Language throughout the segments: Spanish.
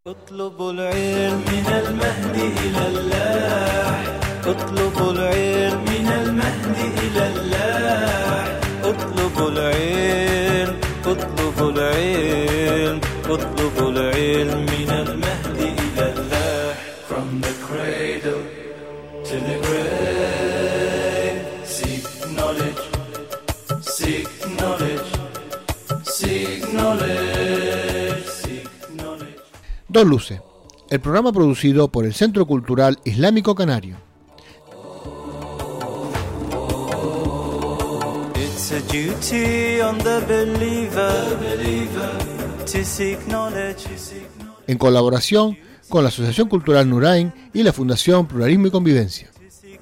اطلبوا العلم من المهد إلى اللاح اطلبوا العلم من المهد إلى اللاح اطلبوا العلم اطلبوا العلم اطلبوا العلم من المهد إلى اللاح From the cradle to the grave seek knowledge seek knowledge seek knowledge seek knowledge. Dos Luces, el programa producido por el Centro Cultural Islámico Canario. It's a duty on the believer to seek knowledge. En colaboración con la Asociación Cultural Nurain y la Fundación Pluralismo y Convivencia. To seek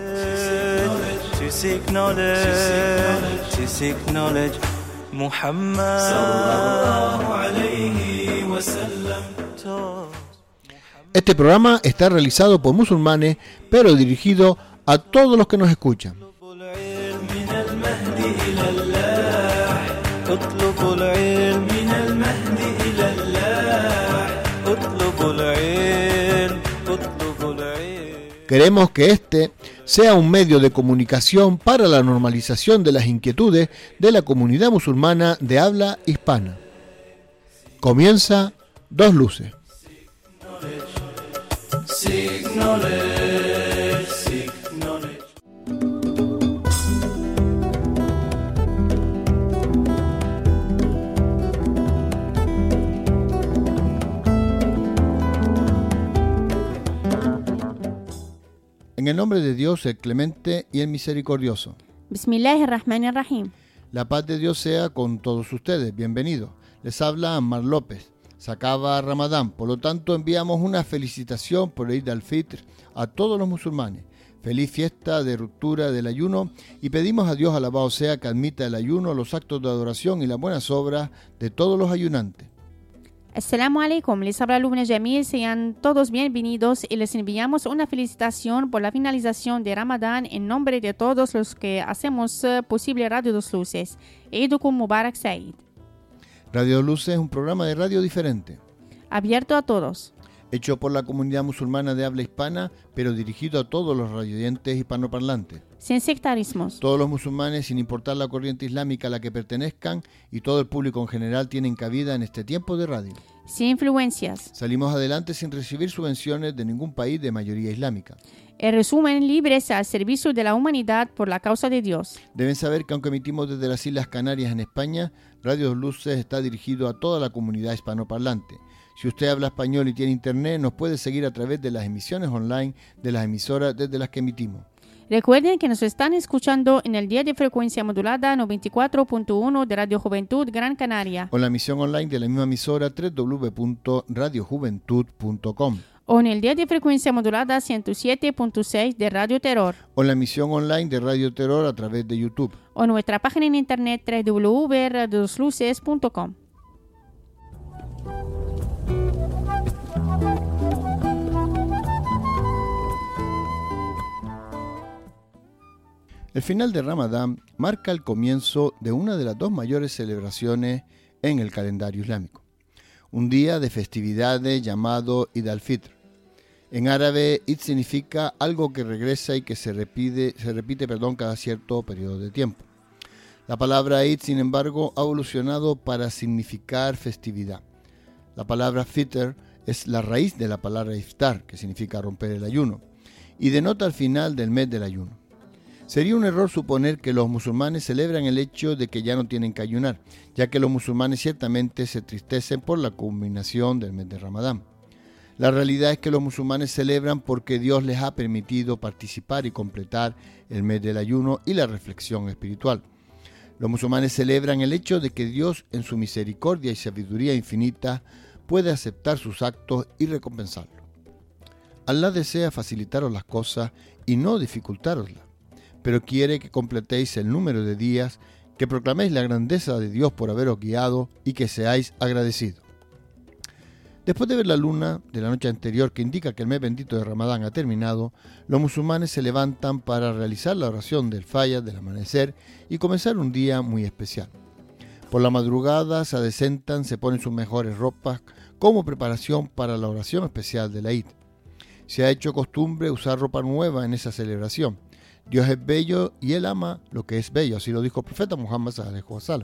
knowledge, to seek knowledge. Muhammad sallallahu alayhi wa sallam. Este programa está realizado por musulmanes, pero dirigido a todos los que nos escuchan. Queremos que este sea un medio de comunicación para la normalización de las inquietudes de la comunidad musulmana de habla hispana. Comienza Dos Luces. Seek knowledge, seek knowledge. En el nombre de Dios, el clemente y el misericordioso. Bismillahirrahmanirrahim. La paz de Dios sea con todos ustedes. Bienvenidos. Les habla Ammar López. Se acaba Ramadán, por lo tanto enviamos una felicitación por Eid al-Fitr a todos los musulmanes. Feliz fiesta de ruptura del ayuno y pedimos a Dios alabado sea que admita el ayuno, los actos de adoración y las buenas obras de todos los ayunantes. Assalamu alaikum, les habla Lubna Jamil, sean todos bienvenidos y les enviamos una felicitación por la finalización de Ramadán en nombre de todos los que hacemos posible Radio Dos Luces. Eidukum Mubarak Said. Radio Dos Luces es un programa de radio diferente, abierto a todos, hecho por la comunidad musulmana de habla hispana, pero dirigido a todos los radioyentes hispanoparlantes. sin sectarismos. Todos los musulmanes, sin importar la corriente islámica a la que pertenezcan, y todo el público en general tienen cabida en este tiempo de radio. Sin influencias. Salimos adelante sin recibir subvenciones de ningún país de mayoría islámica. En resumen, libres al servicio de la humanidad por la causa de Dios. Deben saber que aunque emitimos desde las Islas Canarias en España, Radio Dos Luces está dirigido a toda la comunidad hispanoparlante. Si usted habla español y tiene internet, nos puede seguir a través de las emisiones online de las emisoras desde las que emitimos. Recuerden que nos están escuchando en el día de frecuencia modulada 94.1 de Radio Juventud Gran Canaria. O en la emisión online de la misma emisora www.radiojuventud.com. O en el día de frecuencia modulada 107.6 de Radio Terror. O en la emisión online de Radio Terror a través de YouTube. O nuestra página en internet www.radiodosluces.com. El final de Ramadán marca el comienzo de una de las dos mayores celebraciones en el calendario islámico. Un día de festividades llamado Eid al-Fitr. En árabe, Eid significa algo que regresa y que se repite cada cierto periodo de tiempo. La palabra Eid, sin embargo, ha evolucionado para significar festividad. La palabra Fitr es la raíz de la palabra iftar, que significa romper el ayuno, y denota el final del mes del ayuno. Sería un error suponer que los musulmanes celebran el hecho de que ya no tienen que ayunar, ya que los musulmanes ciertamente se entristecen por la culminación del mes de Ramadán. La realidad es que los musulmanes celebran porque Dios les ha permitido participar y completar el mes del ayuno y la reflexión espiritual. Los musulmanes celebran el hecho de que Dios, en su misericordia y sabiduría infinita, puede aceptar sus actos y recompensarlos. Alá desea facilitaros las cosas y no dificultároslas, pero quiere que completéis el número de días, que proclaméis la grandeza de Dios por haberos guiado y que seáis agradecidos. Después de ver la luna de la noche anterior que indica que el mes bendito de Ramadán ha terminado, los musulmanes se levantan para realizar la oración del Fajr, del amanecer, y comenzar un día muy especial. Por la madrugada se adecentan, se ponen sus mejores ropas, como preparación para la oración especial de la Eid. Se ha hecho costumbre usar ropa nueva en esa celebración. Dios es bello y Él ama lo que es bello, así lo dijo el profeta Muhammad sallallahu alaihi wasallam.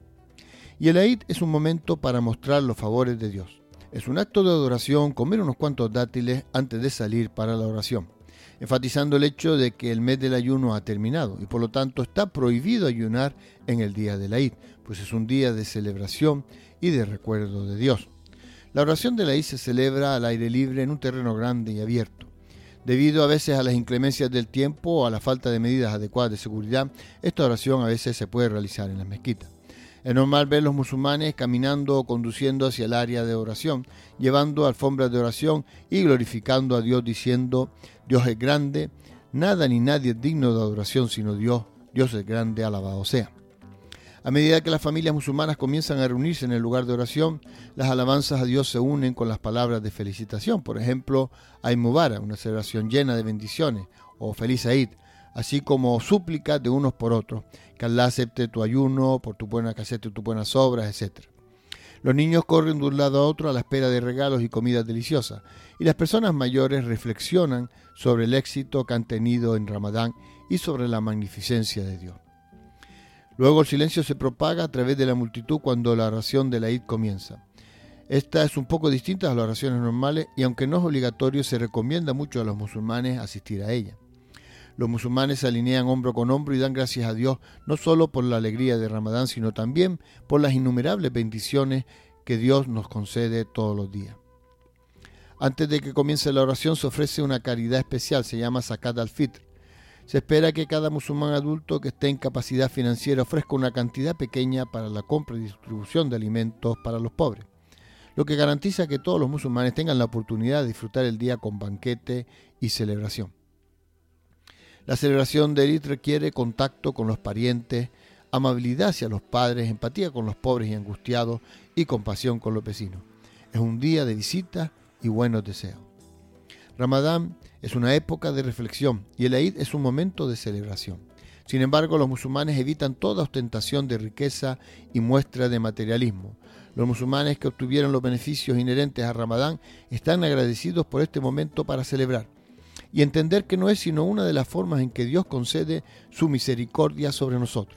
Y el Eid es un momento para mostrar los favores de Dios. Es un acto de adoración comer unos cuantos dátiles antes de salir para la oración, enfatizando el hecho de que el mes del ayuno ha terminado y por lo tanto está prohibido ayunar en el día de la Eid, pues es un día de celebración y de recuerdo de Dios. La oración de la Eid se celebra al aire libre en un terreno grande y abierto. Debido a veces a las inclemencias del tiempo o a la falta de medidas adecuadas de seguridad, esta oración a veces se puede realizar en las mezquitas. Es normal ver los musulmanes caminando o conduciendo hacia el área de oración, llevando alfombras de oración y glorificando a Dios diciendo: Dios es grande, nada ni nadie es digno de adoración sino Dios, Dios es grande, alabado sea. A medida que las familias musulmanas comienzan a reunirse en el lugar de oración, las alabanzas a Dios se unen con las palabras de felicitación. Por ejemplo, Eid Mubarak, una celebración llena de bendiciones, o Feliz Eid, así como súplicas de unos por otros, que Allah acepte tu ayuno, que acepte tus buenas obras, etc. Los niños corren de un lado a otro a la espera de regalos y comidas deliciosas, y las personas mayores reflexionan sobre el éxito que han tenido en Ramadán y sobre la magnificencia de Dios. Luego el silencio se propaga a través de la multitud cuando la oración de la Eid comienza. Esta es un poco distinta a las oraciones normales y aunque no es obligatorio, se recomienda mucho a los musulmanes asistir a ella. Los musulmanes se alinean hombro con hombro y dan gracias a Dios no solo por la alegría de Ramadán, sino también por las innumerables bendiciones que Dios nos concede todos los días. Antes de que comience la oración se ofrece una caridad especial, se llama Zakat al-Fitr. Se espera que cada musulmán adulto que esté en capacidad financiera ofrezca una cantidad pequeña para la compra y distribución de alimentos para los pobres, lo que garantiza que todos los musulmanes tengan la oportunidad de disfrutar el día con banquete y celebración. La celebración de Eid requiere contacto con los parientes, amabilidad hacia los padres, empatía con los pobres y angustiados y compasión con los vecinos. Es un día de visita y buenos deseos. Ramadán es una época de reflexión y el Eid es un momento de celebración. Sin embargo, los musulmanes evitan toda ostentación de riqueza y muestra de materialismo. Los musulmanes que obtuvieron los beneficios inherentes a Ramadán están agradecidos por este momento para celebrar y entender que no es sino una de las formas en que Dios concede su misericordia sobre nosotros.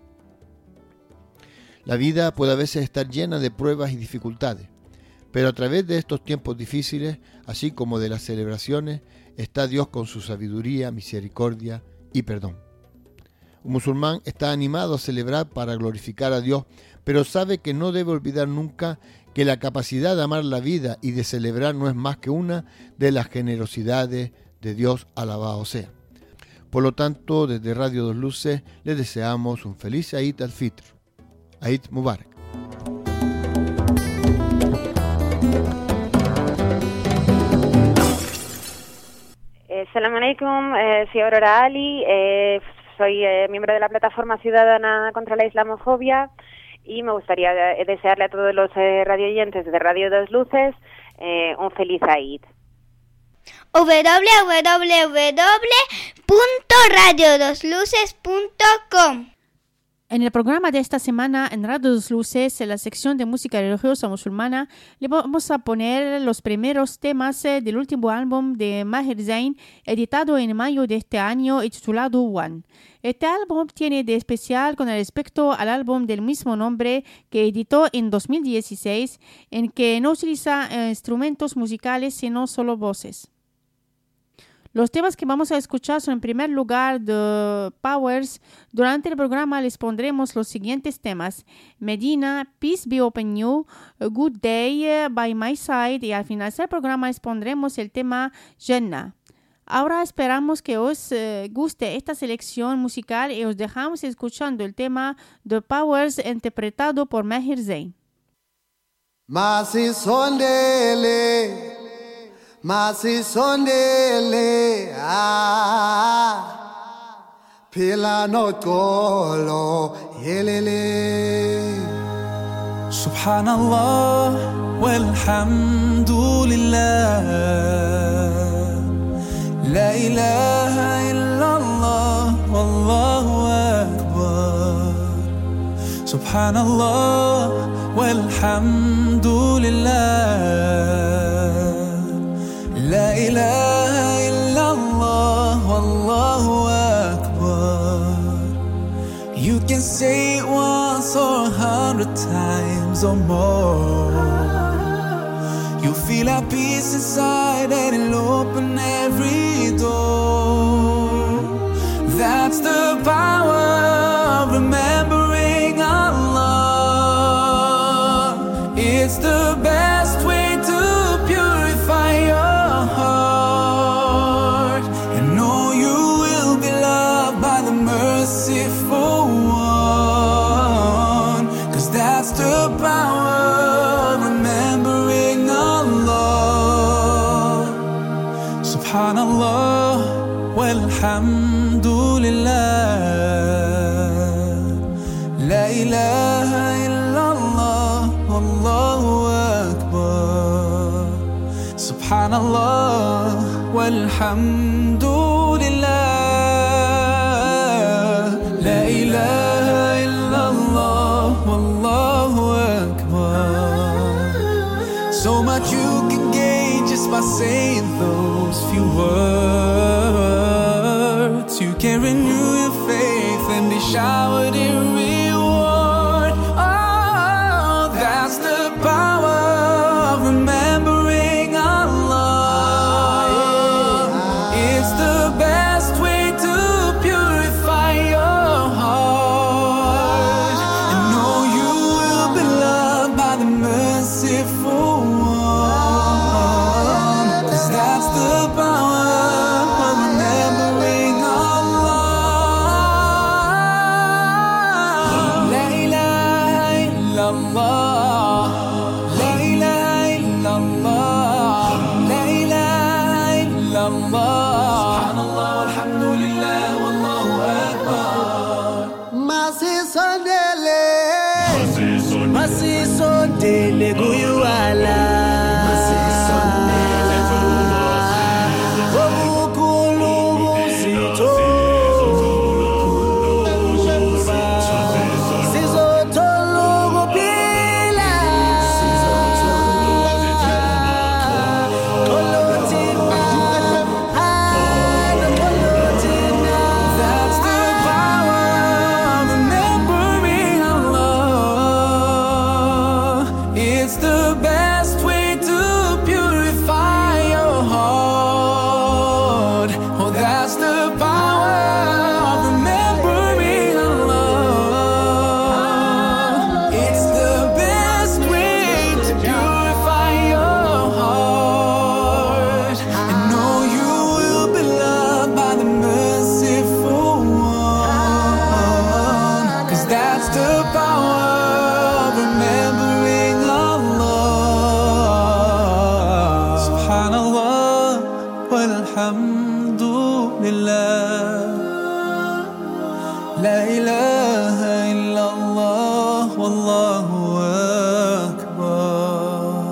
La vida puede a veces estar llena de pruebas y dificultades, pero a través de estos tiempos difíciles, así como de las celebraciones, está Dios con su sabiduría, misericordia y perdón. Un musulmán está animado a celebrar para glorificar a Dios, pero sabe que no debe olvidar nunca que la capacidad de amar la vida y de celebrar no es más que una de las generosidades de Dios, alabado sea. Por lo tanto, desde Radio Dos Luces les deseamos un feliz Eid al-Fitr. Eid Mubarak. Salam alaikum, soy Aurora Ali, soy miembro de la Plataforma Ciudadana contra la Islamofobia y me gustaría desearle a todos los radioyentes de Radio Dos Luces un feliz Eid. www.radiodosluces.com. En el programa de esta semana en Radio Dos Luces, en la sección de música religiosa musulmana, le vamos a poner los primeros temas del último álbum de Maher Zain, editado en mayo de este año y titulado One. Este álbum tiene de especial con respecto al álbum del mismo nombre que editó en 2016, en que no utiliza instrumentos musicales sino solo voces. Los temas que vamos a escuchar son en primer lugar The Powers. Durante el programa les pondremos los siguientes temas: Medina, Peace Be Upon You, A Good Day, By My Side, y al final del programa les pondremos el tema Jannah. Ahora esperamos que os guste esta selección musical y os dejamos escuchando el tema The Powers interpretado por Maher Zain. Masisondele Pila no kolo yelele Subhanallah walhamdulillah La ilaha illallah wallahu akbar Subhanallah والحمد لله لا إله إلا الله والله أكبر. You can say it once or 100 times or more. You feel a peace inside and it'll open every door. That's the power of remembering Allah. It's the best way to purify your heart and know you will be loved by the merciful one. 'Cause that's the power of remembering Allah. Subhanallah walhamdulillah la ilaha illallah wallahu akbar. Subhanallah walhamdulillah la ilaha illallah wallahu akbar. So much you can gain just by saying those few words. You can renew your faith and be showered in reward. Oh, that's the power of remembering Allah. It's the best way to purify your heart and know you will be loved by the merciful one. 'Cause that's the power of remembering Allah. La ilaha illallah, la ilaha illallah, la ilaha illallah. Subhanallah walhamdulillah wallahu akbar. Masisondele kuyuwala obukhulu buzitho sizothola ukuphila That's the power of remembering Allah. It's the best way to purify your heart. Oh, that's the power of remembering Allah. It's the best way to purify your heart and know you will be loved by the merciful one. 'Cause that's the power of remembering Allah. Subhanallah walhamdulillah la ilaha illallah wallahu akbar.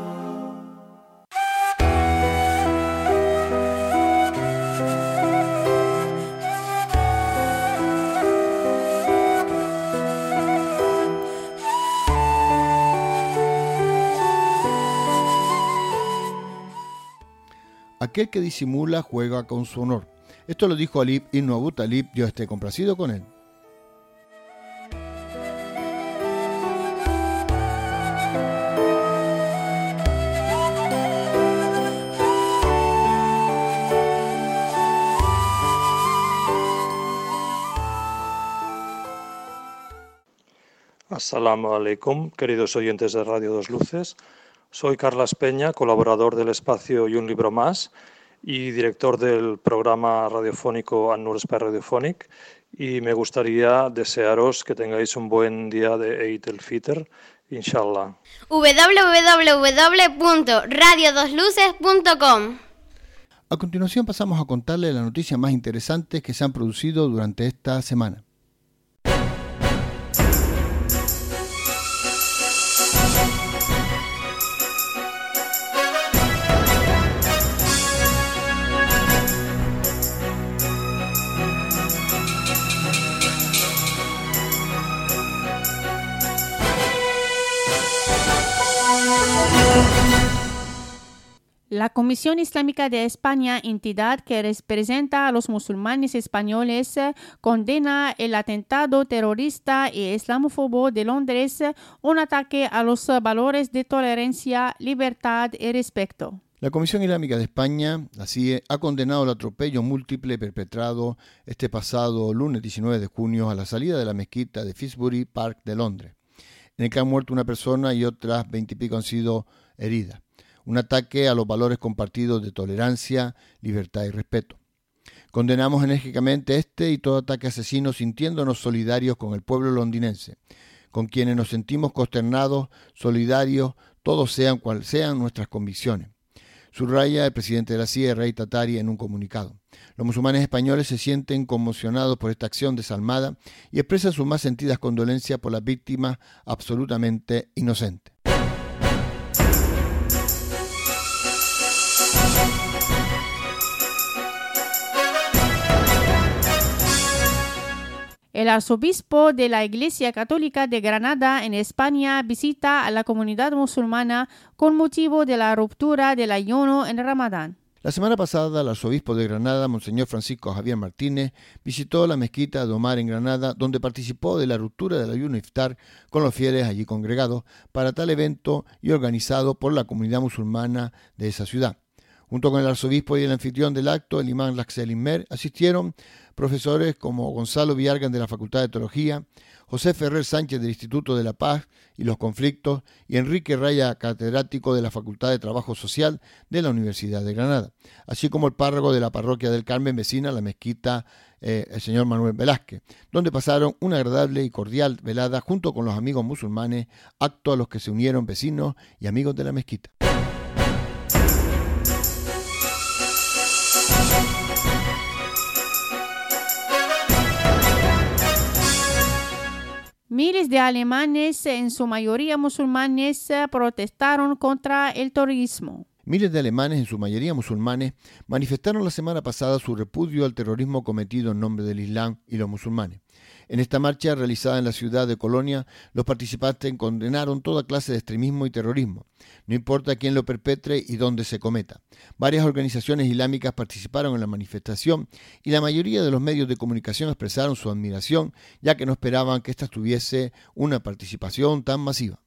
Aquel que disimula juega con su honor. Esto lo dijo Ali ibn Abu Talib, Dios esté complacido con él. Assalamu alaikum, queridos oyentes de Radio Dos Luces. Soy Carlas Peña, colaborador del espacio Y un libro más y director del programa radiofónico An-Nur Spy Radiophonic, y me gustaría desearos que tengáis un buen día de Eid el-Fitr, inshallah. www.radiodosluces.com. A continuación pasamos a contarles las noticias más interesantes que se han producido durante esta semana. La Comisión Islámica de España, entidad que representa a los musulmanes españoles, condena el atentado terrorista y islamófobo de Londres, un ataque a los valores de tolerancia, libertad y respeto. La Comisión Islámica de España, la CIE, ha condenado el atropello múltiple perpetrado este pasado lunes 19 de junio a la salida de la mezquita de Finsbury Park de Londres, en el que han muerto una persona y otras 20 y pico han sido heridas. Un ataque a los valores compartidos de tolerancia, libertad y respeto. Condenamos enérgicamente este y todo ataque asesino, sintiéndonos solidarios con el pueblo londinense, con quienes nos sentimos consternados, solidarios, todos sean cuales sean nuestras convicciones. Subraya el presidente de la CIE, Rey Tatari, en un comunicado. Los musulmanes españoles se sienten conmocionados por esta acción desalmada y expresan sus más sentidas condolencias por las víctimas absolutamente inocentes. El arzobispo de la Iglesia Católica de Granada en España visita a la comunidad musulmana con motivo de la ruptura del ayuno en Ramadán. La semana pasada, el arzobispo de Granada, Monseñor Francisco Javier Martínez, visitó la mezquita de Omar en Granada, donde participó de la ruptura del ayuno iftar con los fieles allí congregados para tal evento y organizado por la comunidad musulmana de esa ciudad. Junto con el arzobispo y el anfitrión del acto, el imán Laxel Inmer, asistieron profesores como Gonzalo Villargan de la Facultad de Teología, José Ferrer Sánchez del Instituto de la Paz y los Conflictos y Enrique Raya, catedrático de la Facultad de Trabajo Social de la Universidad de Granada, así como el párroco de la Parroquia del Carmen vecina, la mezquita el señor Manuel Velázquez, donde pasaron una agradable y cordial velada junto con los amigos musulmanes, acto a los que se unieron vecinos y amigos de la mezquita. Miles de alemanes, en su mayoría musulmanes, protestaron contra el terrorismo. Miles de alemanes, en su mayoría musulmanes, manifestaron la semana pasada su repudio al terrorismo cometido en nombre del Islam y los musulmanes. En esta marcha realizada en la ciudad de Colonia, los participantes condenaron toda clase de extremismo y terrorismo, no importa quién lo perpetre y dónde se cometa. Varias organizaciones islámicas participaron en la manifestación y la mayoría de los medios de comunicación expresaron su admiración, ya que no esperaban que esta tuviese una participación tan masiva.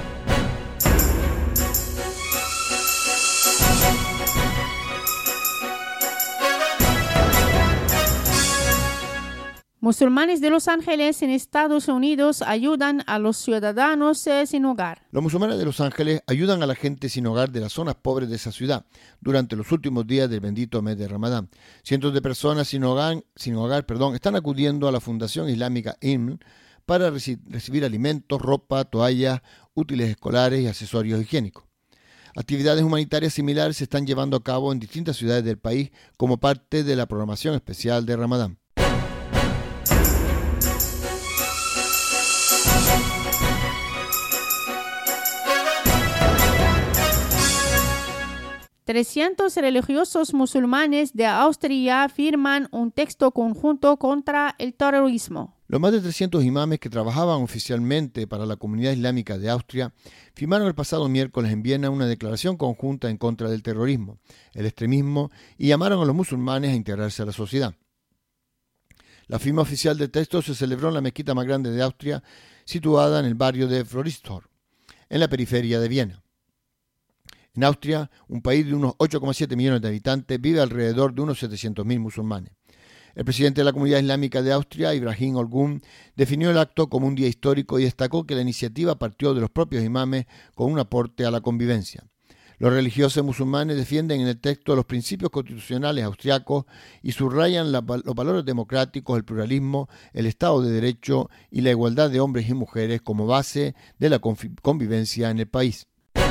Musulmanes de Los Ángeles en Estados Unidos ayudan a los ciudadanos sin hogar. Los musulmanes de Los Ángeles ayudan a la gente sin hogar de las zonas pobres de esa ciudad durante los últimos días del bendito mes de Ramadán. Cientos de personas sin hogar, están acudiendo a la Fundación Islámica IMN para recibir alimentos, ropa, toallas, útiles escolares y accesorios higiénicos. Actividades humanitarias similares se están llevando a cabo en distintas ciudades del país como parte de la programación especial de Ramadán. Trescientos religiosos musulmanes de Austria firman un texto conjunto contra el terrorismo. Los más de 300 imames que trabajaban oficialmente para la comunidad islámica de Austria firmaron el pasado miércoles en Viena una declaración conjunta en contra del terrorismo, el extremismo y llamaron a los musulmanes a integrarse a la sociedad. La firma oficial del texto se celebró en la mezquita más grande de Austria, situada en el barrio de Floridsdorf, en la periferia de Viena. En Austria, un país de unos 8,7 millones de habitantes, vive alrededor de unos 700.000 musulmanes. El presidente de la Comunidad Islámica de Austria, Ibrahim Olgun, definió el acto como un día histórico y destacó que la iniciativa partió de los propios imames con un aporte a la convivencia. Los religiosos musulmanes defienden en el texto los principios constitucionales austriacos y subrayan los valores democráticos, el pluralismo, el Estado de Derecho y la igualdad de hombres y mujeres como base de la convivencia en el país.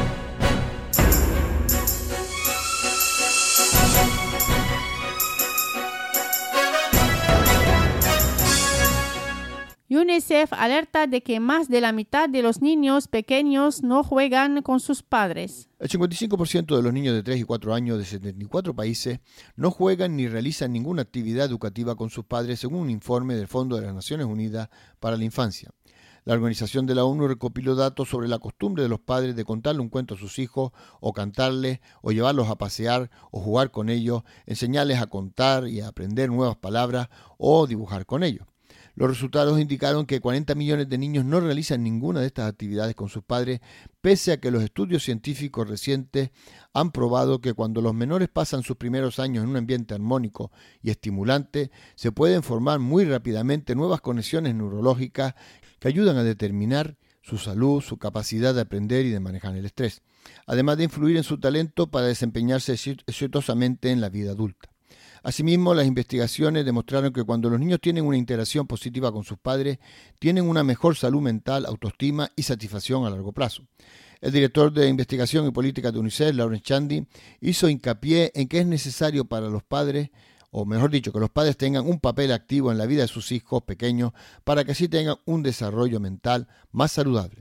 UNICEF alerta de que más de la mitad de los niños pequeños no juegan con sus padres. El 55% de los niños de 3 y 4 años de 74 países no juegan ni realizan ninguna actividad educativa con sus padres, según un informe del Fondo de las Naciones Unidas para la Infancia. La Organización de la ONU recopiló datos sobre la costumbre de los padres de contarle un cuento a sus hijos, o cantarles, o llevarlos a pasear, o jugar con ellos, enseñarles a contar y a aprender nuevas palabras, o dibujar con ellos. Los resultados indicaron que 40 millones de niños no realizan ninguna de estas actividades con sus padres, pese a que los estudios científicos recientes han probado que cuando los menores pasan sus primeros años en un ambiente armónico y estimulante, se pueden formar muy rápidamente nuevas conexiones neurológicas que ayudan a determinar su salud, su capacidad de aprender y de manejar el estrés, además de influir en su talento para desempeñarse exitosamente en la vida adulta. Asimismo, las investigaciones demostraron que cuando los niños tienen una interacción positiva con sus padres, tienen una mejor salud mental, autoestima y satisfacción a largo plazo. El director de Investigación y Política de UNICEF, Lawrence Chandy, hizo hincapié en que es necesario para los padres, o mejor dicho, que los padres tengan un papel activo en la vida de sus hijos pequeños para que así tengan un desarrollo mental más saludable.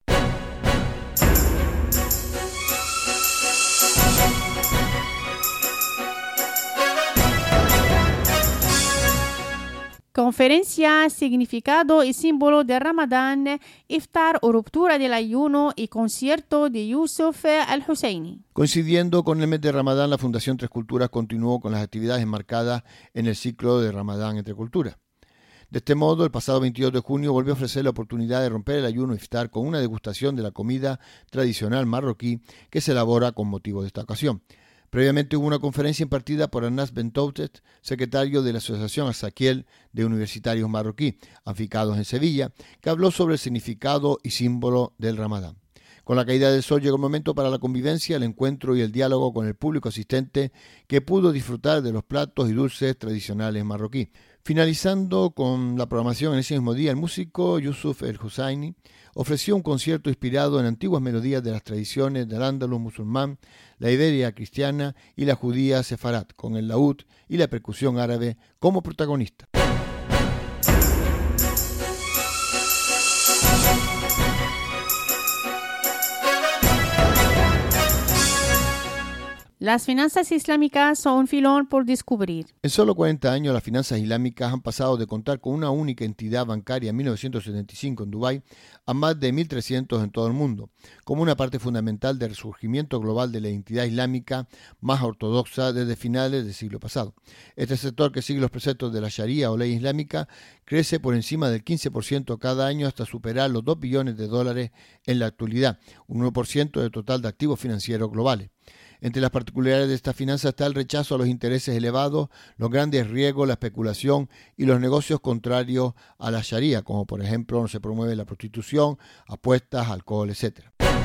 Conferencia, significado y símbolo de Ramadán, iftar o ruptura del ayuno y concierto de Yusuf al-Husseini. Coincidiendo con el mes de Ramadán, la Fundación Tres Culturas continuó con las actividades enmarcadas en el ciclo de Ramadán entre culturas. De este modo, el pasado 22 de junio volvió a ofrecer la oportunidad de romper el ayuno iftar con una degustación de la comida tradicional marroquí que se elabora con motivo de esta ocasión. Previamente hubo una conferencia impartida por Anas Bentoutet, secretario de la Asociación Asaquiel de Universitarios Marroquí, afincados en Sevilla, que habló sobre el significado y símbolo del Ramadán. Con la caída del sol llegó el momento para la convivencia, el encuentro y el diálogo con el público asistente que pudo disfrutar de los platos y dulces tradicionales marroquí. Finalizando con la programación en ese mismo día, el músico Yusuf al-Husseini ofreció un concierto inspirado en antiguas melodías de las tradiciones del Andalus musulmán, la Iberia cristiana y la judía sefarat, con el laúd y la percusión árabe como protagonistas. Las finanzas islámicas son un filón por descubrir. En solo 40 años, las finanzas islámicas han pasado de contar con una única entidad bancaria en 1975 en Dubái a más de 1.300 en todo el mundo, como una parte fundamental del resurgimiento global de la entidad islámica más ortodoxa desde finales del siglo pasado. Este sector, que sigue los preceptos de la Sharia o ley islámica, crece por encima del 15% cada año hasta superar los $2 billones en la actualidad, un 1% del total de activos financieros globales. Entre las particularidades de esta finanza está el rechazo a los intereses elevados, los grandes riesgos, la especulación y los negocios contrarios a la Sharia, como por ejemplo no se promueve la prostitución, apuestas, alcohol, etc.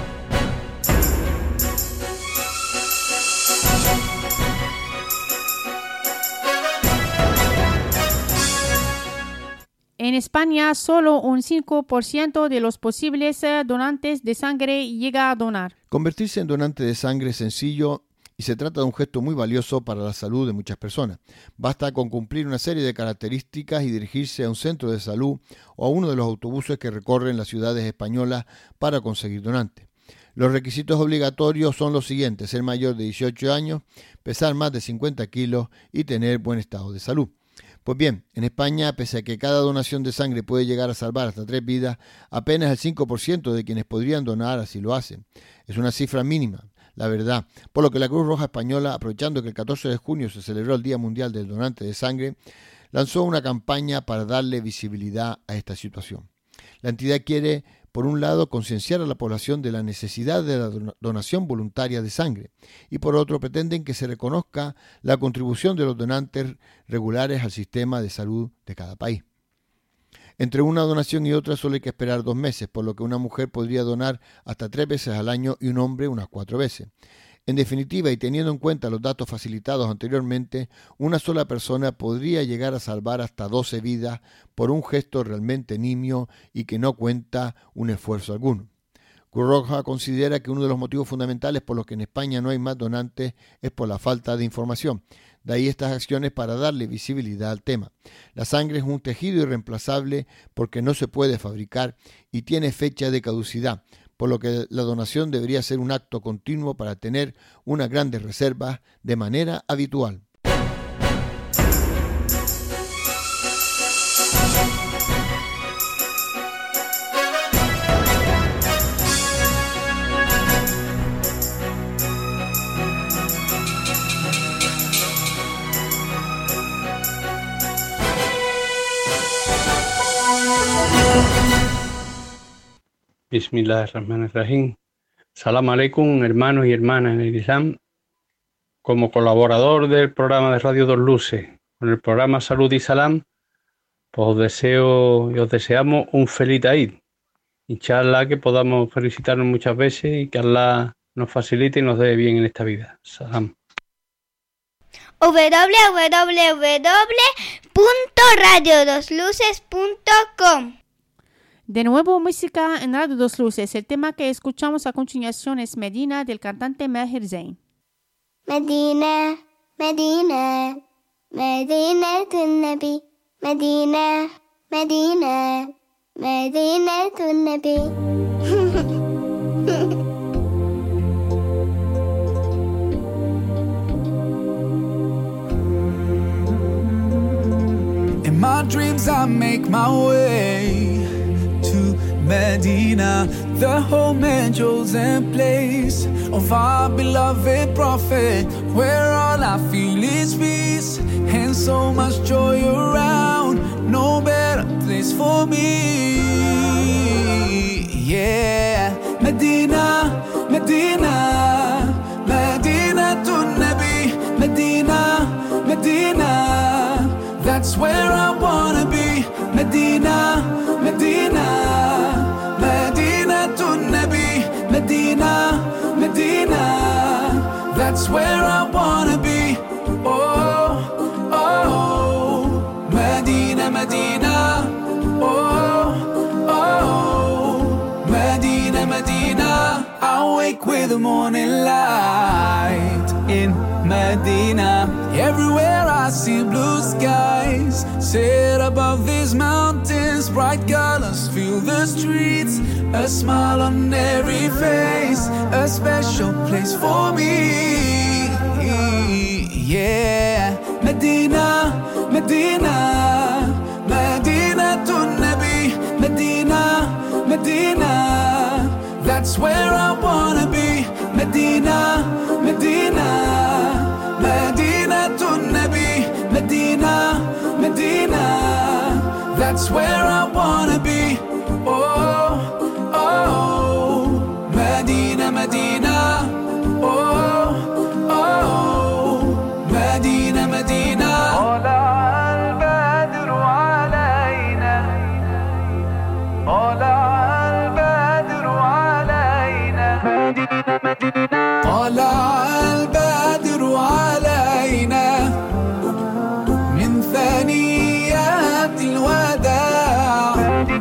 En España, solo un 5% de los posibles donantes de sangre llega a donar. Convertirse en donante de sangre es sencillo y se trata de un gesto muy valioso para la salud de muchas personas. Basta con cumplir una serie de características y dirigirse a un centro de salud o a uno de los autobuses que recorren las ciudades españolas para conseguir donantes. Los requisitos obligatorios son los siguientes: ser mayor de 18 años, pesar más de 50 kilos y tener buen estado de salud. Pues bien, en España, pese a que cada donación de sangre puede llegar a salvar hasta 3 vidas, apenas el 5% de quienes podrían donar así lo hacen. Es una cifra mínima, la verdad, por lo que la Cruz Roja Española, aprovechando que el 14 de junio se celebró el Día Mundial del Donante de Sangre, lanzó una campaña para darle visibilidad a esta situación. La entidad quiere, por un lado, concienciar a la población de la necesidad de la donación voluntaria de sangre y por otro pretenden que se reconozca la contribución de los donantes regulares al sistema de salud de cada país. Entre una donación y otra solo hay que esperar 2 meses, por lo que una mujer podría donar hasta 3 veces al año y un hombre unas 4 veces. En definitiva, y teniendo en cuenta los datos facilitados anteriormente, una sola persona podría llegar a salvar hasta 12 vidas por un gesto realmente nimio y que no cuenta un esfuerzo alguno. Cruz Roja considera que uno de los motivos fundamentales por los que en España no hay más donantes es por la falta de información. De ahí estas acciones para darle visibilidad al tema. La sangre es un tejido irreemplazable porque no se puede fabricar y tiene fecha de caducidad, por lo que la donación debería ser un acto continuo para tener unas grandes reservas de manera habitual. Bismillahirrahmanirrahim. Salam aleikum, hermanos y hermanas en el Islam. Como colaborador del programa de Radio Dos Luces, con el programa Salud y Salam, pues os deseo y os deseamos un feliz Eid. Inshallah que podamos felicitarnos muchas veces y que Allah nos facilite y nos dé bien en esta vida. Salam. www.radiodosluces.com. De nuevo, música en Radio Dos Luces. El tema que escuchamos a continuación es Medina, del cantante Maher Zain. Medina, Medina, Medina tun Nabi. Medina, Medina, Medina tun Nabi. In my dreams I make my way to Medina, the home and chosen place of our beloved prophet, where all I feel is peace and so much joy around. No better place for me. Yeah, Medina, Medina, Medina to Nabi, Medina, Medina. That's where I wanna be. Medina, Medina, Medina to Nabi, Medina, Medina. That's where I wanna be. Oh, oh, Medina, Medina. Oh, oh, Medina, Medina. I wake with the morning light in Medina. Everywhere I see blue skies set above these mountains. Bright colors fill the streets, a smile on every face, a special place for me. Yeah, Medina, Medina, Medina to Nabi, Medina, Medina. That's where I wanna be. Medina, Medina, Medina to Nabi, Medina, Medina. That's where I wanna be. Oh, oh, Medina, Medina. Oh, oh, Medina, Medina. طلع البدر علينا، طلع البدر علينا، مدينة مدينة. طلع البدر علينا من ثنيات الوداع،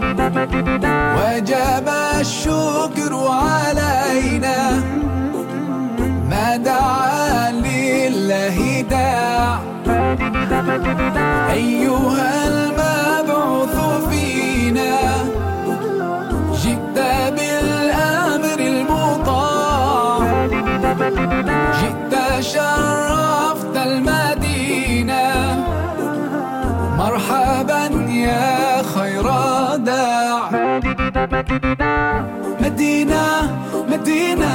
وجب الشكر علينا ما دعا لله داع. أيها المبعوث فينا، جئت بالأمر المطاع، جئت شرفت المدينة. مرحبا يا خير داع. مدينة مدينة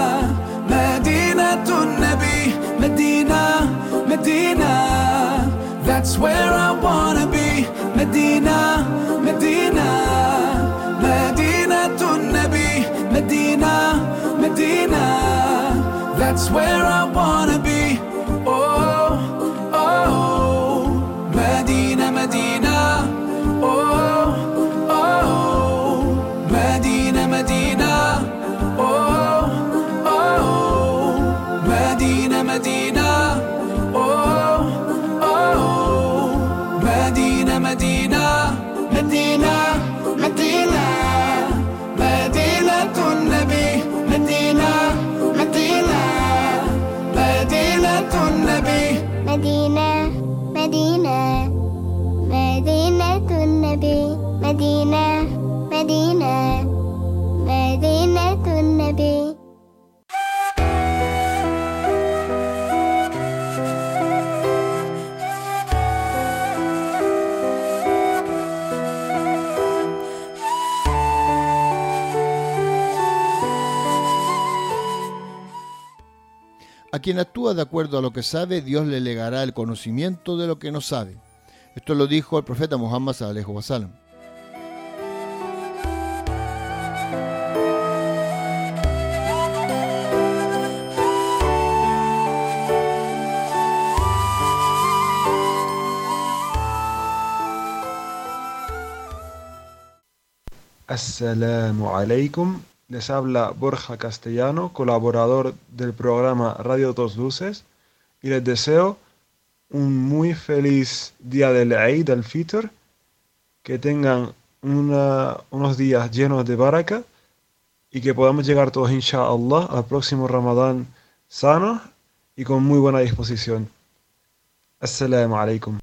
مدينة النبي، مدينة مدينة. That's where I wanna be. مدينة مدينة مدينة النبي، مدينة مدينة. That's where I wanna be. Oh, oh, مدينة مدينة. Oh, oh, مدينة مدينة. Oh, oh, مدينة مدينة. Oh, oh, مدينة مدينة. مدينة مدينة مدينة النبي، مدينة مدينة مدينة النبي. مدينة مدينة مدينة النبي، مدينة مدينة مدينة النبي. A quien actúa de acuerdo a lo que sabe, Dios le legará el conocimiento de lo que no sabe. Esto lo dijo el profeta Muhammad sallallahu alaihi wasallam. Assalamu alaikum. Les habla Borja Castellano, colaborador del programa Radio Dos Luces, y les deseo un muy feliz día del Eid al-Fitr, que tengan unos días llenos de baraka y que podamos llegar todos, inshallah, al próximo Ramadán sanos y con muy buena disposición. Assalamu alaikum.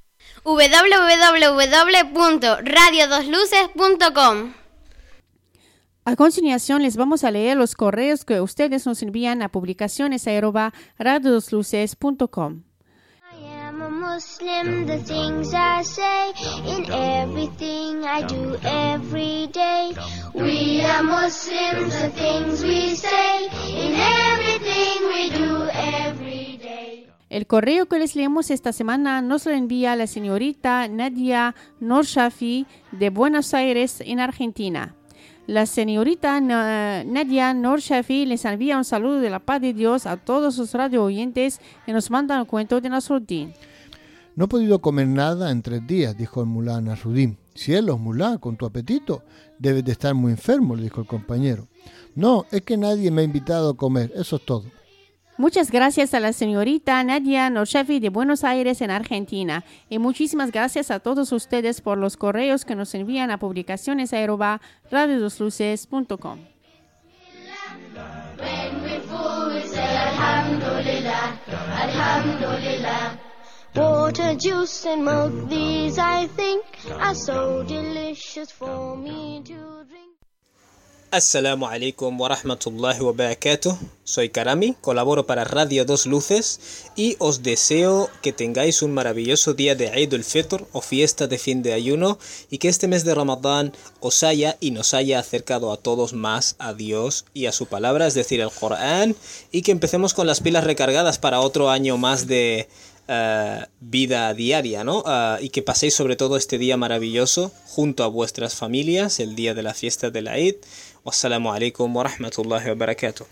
www.radiodosluces.com. A continuación les vamos a leer los correos que ustedes nos envían a publicaciones@radiodosluces.com. Muslim, the things I say, in everything I do every day. We are Muslims, the things we say, in everything we do every day. El correo que les leemos esta semana nos lo envía la señorita Nadia Norshafi de Buenos Aires, en Argentina. La señorita Nadia Norshafi les envía un saludo de la paz de Dios a todos sus radio oyentes y nos manda un cuento de Nasruddin. No he podido comer nada en 3 días, dijo el mulá Nasruddin. Cielos, mulá, con tu apetito, debes de estar muy enfermo, le dijo el compañero. No, es que nadie me ha invitado a comer, eso es todo. Muchas gracias a la señorita Nadia Norshafi de Buenos Aires, en Argentina. Y muchísimas gracias a todos ustedes por los correos que nos envían a publicaciones@radiodosluces.com. Water, juice and milk, these I think are so delicious for me to drink. Assalamu alaikum wa rahmatullahi wa barakatuh. Soy Karami, colaboro para Radio Dos Luces y os deseo que tengáis un maravilloso día de Eid al-Fitr o fiesta de fin de ayuno y que este mes de Ramadán os haya y nos haya acercado a todos más a Dios y a su palabra, es decir, el Corán, y que empecemos con las pilas recargadas para otro año más de vida diaria, ¿no? Y que paséis sobre todo este día maravilloso junto a vuestras familias, el día de la fiesta de la Eid. Wassalamu alaikum wa rahmatullahi wa barakatuh.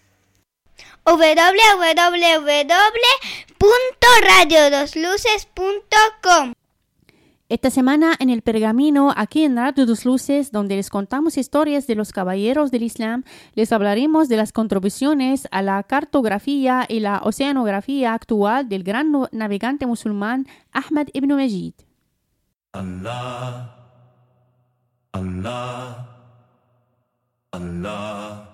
www.radiodosluces.com. Esta semana en el Pergamino, aquí en Radio Dos Luces, donde les contamos historias de los caballeros del Islam, les hablaremos de las contribuciones a la cartografía y la oceanografía actual del gran navegante musulmán Ahmad ibn Majid. Allah, Allah, Allah,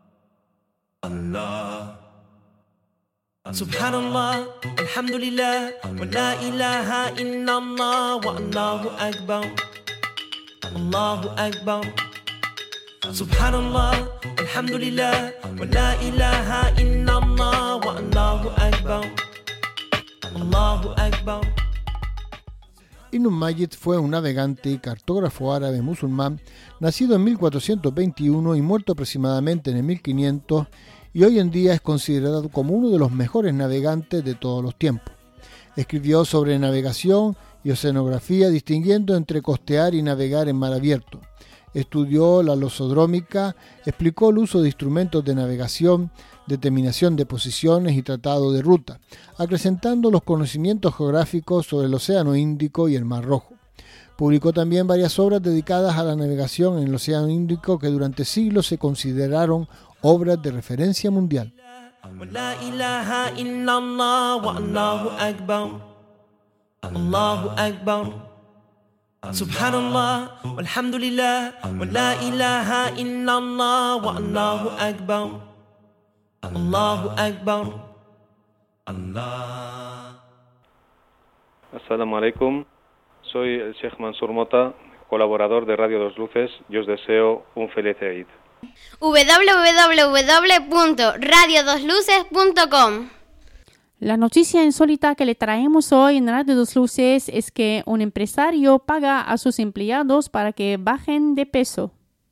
Allah. Subhanallah, alhamdulillah, wa la ilaha illallah, wa Allahu akbar, Allahu akbar. Subhanallah, alhamdulillah, wa la ilaha illallah, wa Allahu akbar, Allahu akbar. Ibn Majid fue un navegante y cartógrafo árabe musulmán, nacido en 1421 y muerto aproximadamente en el 1500, y hoy en día es considerado como uno de los mejores navegantes de todos los tiempos. Escribió sobre navegación y oceanografía, distinguiendo entre costear y navegar en mar abierto. Estudió la losodrómica, explicó el uso de instrumentos de navegación, determinación de posiciones y tratado de ruta, acrecentando los conocimientos geográficos sobre el Océano Índico y el Mar Rojo. Publicó también varias obras dedicadas a la navegación en el Océano Índico que durante siglos se consideraron obras de referencia mundial. La ilaha illallah, wa Allahu akbar, Allahu akbar. Subhanallah, walhamdulillah, wa la ilaha illallah, wa Allahu akbar, Allahu akbar, Allah. Assalamu alaikum. Soy el Sheikh Mansur Mota, colaborador de Radio Dos Luces, y os deseo un feliz Eid. www.radiodosluces.com. La noticia insólita que le traemos hoy en Radio Dos Luces es que un empresario paga a sus empleados para que bajen de peso.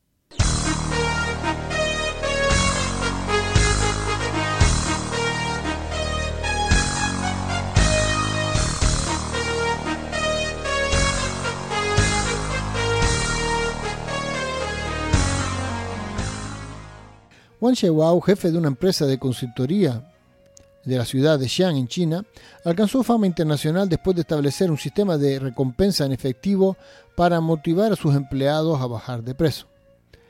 Wang Shewao, jefe de una empresa de consultoría de la ciudad de Xi'an, en China, alcanzó fama internacional después de establecer un sistema de recompensa en efectivo para motivar a sus empleados a bajar de peso.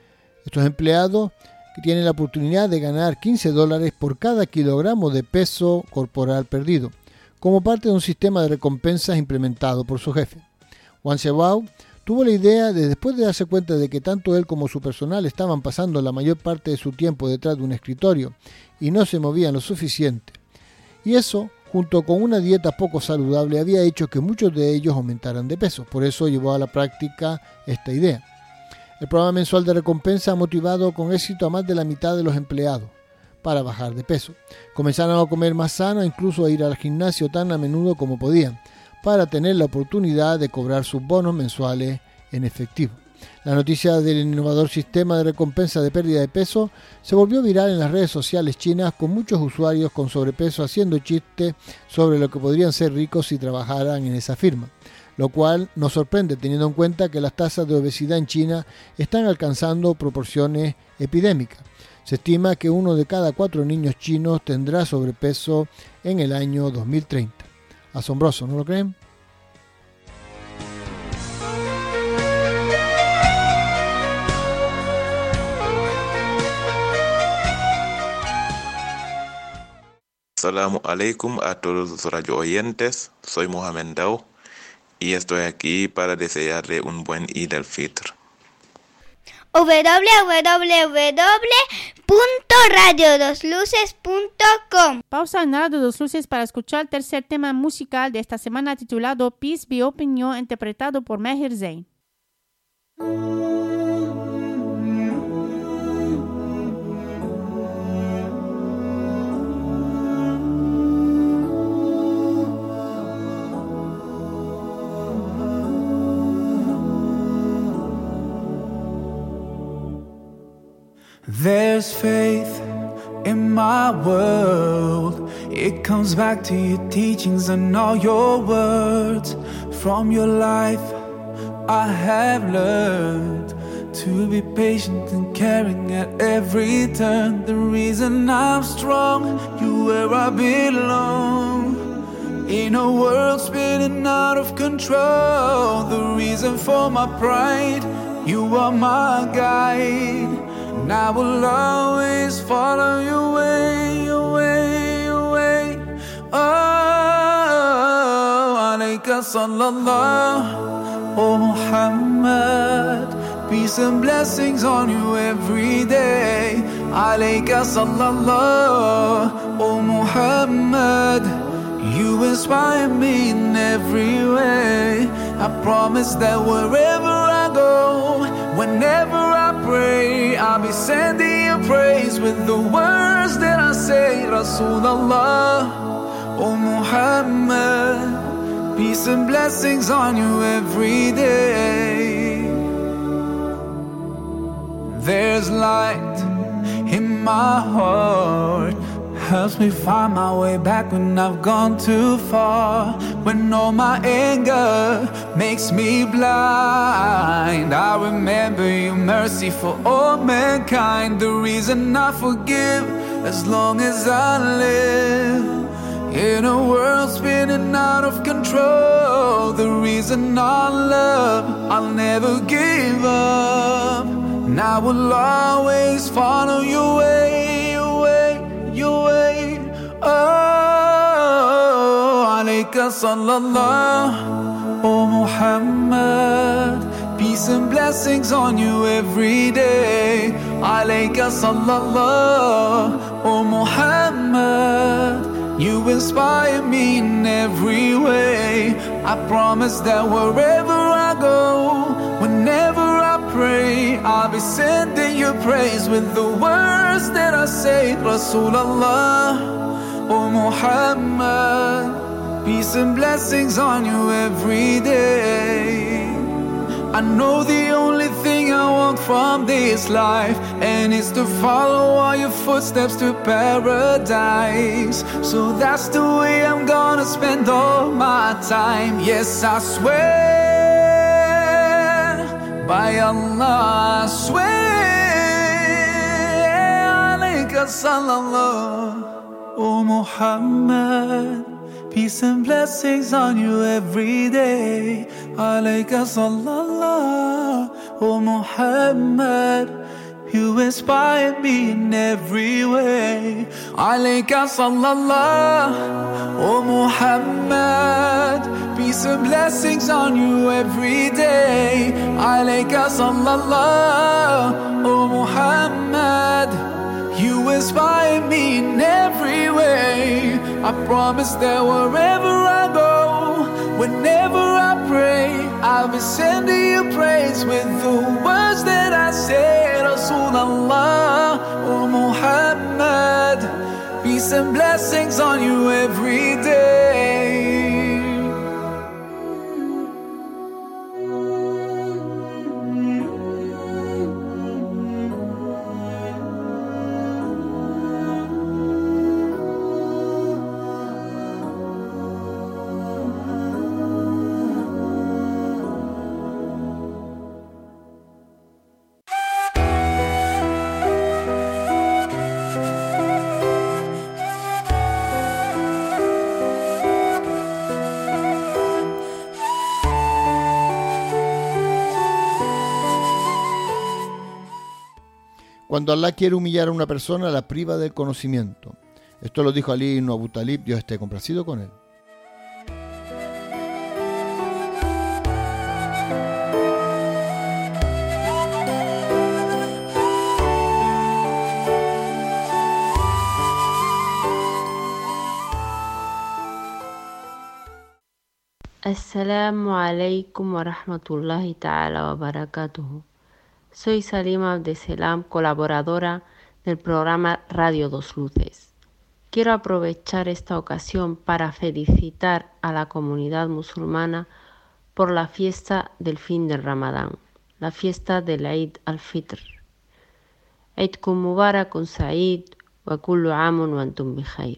Estos empleados que tienen la oportunidad de ganar $15 por cada kilogramo de peso corporal perdido, como parte de un sistema de recompensas implementado por su jefe. Wan Xiaobao tuvo la idea de, después de darse cuenta de que tanto él como su personal estaban pasando la mayor parte de su tiempo detrás de un escritorio y no se movían lo suficiente. Y eso, junto con una dieta poco saludable, había hecho que muchos de ellos aumentaran de peso. Por eso llevó a la práctica esta idea. El programa mensual de recompensa ha motivado con éxito a más de la mitad de los empleados para bajar de peso. Comenzaron a comer más sano e incluso a ir al gimnasio tan a menudo como podían, para tener la oportunidad de cobrar sus bonos mensuales en efectivo. La noticia del innovador sistema de recompensa de pérdida de peso se volvió viral en las redes sociales chinas, con muchos usuarios con sobrepeso haciendo chistes sobre lo que podrían ser ricos si trabajaran en esa firma, lo cual nos sorprende teniendo en cuenta que las tasas de obesidad en China están alcanzando proporciones epidémicas. Se estima que 1 de cada 4 niños chinos tendrá sobrepeso en el año 2030. Asombroso, ¿no lo creen? Assalamu alaikum a todos los radio oyentes, soy Mohamed Dao y estoy aquí para desearle un buen Eid al-Fitr. www.radio2luces.com. Pausa en Radio Dos Luces para escuchar el tercer tema musical de esta semana titulado Peace Be Upon You, interpretado por Maher Zain. There's faith in my world. It comes back to your teachings and all your words. From your life I have learned to be patient and caring at every turn. The reason I'm strong, you where I belong. In a world spinning out of control, the reason for my pride, you are my guide. And I will always follow your way, your way, your way. Oh, alayka sallallahu, oh Muhammad. Peace and blessings on you every day. Alayka sallallahu, oh Muhammad. You inspire me in every way. I promise that wherever I go, whenever I pray, I'll be sending you praise with the words that I say. Rasulallah, oh Muhammad. Peace and blessings on you every day. There's light in my heart, helps me find my way back when I've gone too far. When all my anger makes me blind, I remember your mercy for all mankind. The reason I forgive as long as I live. In a world spinning out of control, the reason I love, I'll never give up. And I will always follow your way, your way, your way. Oh, alayka sallallahu, oh Muhammad. Peace and blessings on you every day. Alayka sallallahu, oh Muhammad. You inspire me in every way. I promise that wherever I go, whenever I pray, I'll be sending you praise with the words that I say. Rasulallah, oh Muhammad. Peace and blessings on you every day. I know the only thing I want from this life, and it's to follow all your footsteps to paradise. So that's the way I'm gonna spend all my time. Yes, I swear, by Allah I swear. Alayka sallallahu, oh Muhammad. Peace and blessings on you every day. Alayka sallallahu, oh Muhammad. You inspire me in every way. Alayka sallallahu, O Muhammad. Peace and blessings on you every day. Alayka sallallahu, O Muhammad. You inspire me in every way. I promise that wherever I go, whenever I pray, I'll be sending you praise with the words that I say. Rasulallah, O Muhammad. Peace and blessings on you every day. Cuando Allah quiere humillar a una persona, la priva del conocimiento. Esto lo dijo Ali ibn Abu Talib, Dios esté complacido con él. Assalamu alaikum wa rahmatullahi ta'ala wa barakatuhu. Soy Salima Abdeselam, colaboradora del programa Radio Dos Luces. Quiero aprovechar esta ocasión para felicitar a la comunidad musulmana por la fiesta del fin del Ramadán, la fiesta del Eid al-Fitr. Eidkum Mubarakun Sa'id wa kullu amun wa antum bikhair.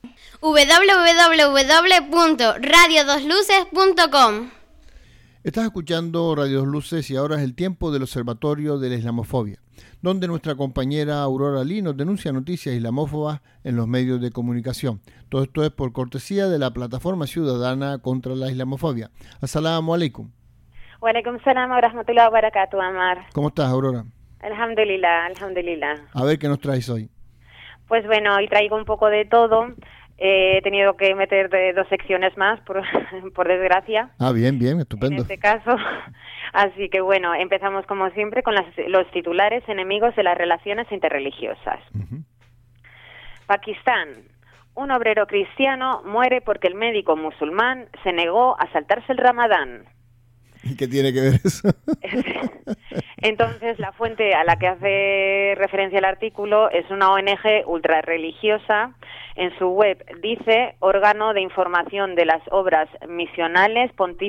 www.radiodosluces.com. Estás escuchando Radio Dos Luces y ahora es el tiempo del Observatorio de la Islamofobia, donde nuestra compañera Aurora Lee nos denuncia noticias islamófobas en los medios de comunicación. Todo esto es por cortesía de la Plataforma Ciudadana contra la Islamofobia. Assalamu alaikum. Wa alaikum salam wa rahmatullahi wa barakatuh, Amar. ¿Cómo estás, Aurora? Alhamdulillah, alhamdulillah. A ver qué nos traes hoy. Pues bueno, hoy traigo un poco de todo. He tenido que meter dos secciones más, por desgracia. Ah, bien, estupendo. En este caso. Así que bueno, empezamos como siempre con los titulares enemigos de las relaciones interreligiosas. Uh-huh. Pakistán. Un obrero cristiano muere porque el médico musulmán se negó a saltarse el Ramadán. ¿Y qué tiene que ver eso? Entonces, la fuente a la que hace referencia el artículo es una ONG ultrarreligiosa. En su web dice órgano de información de las obras misionales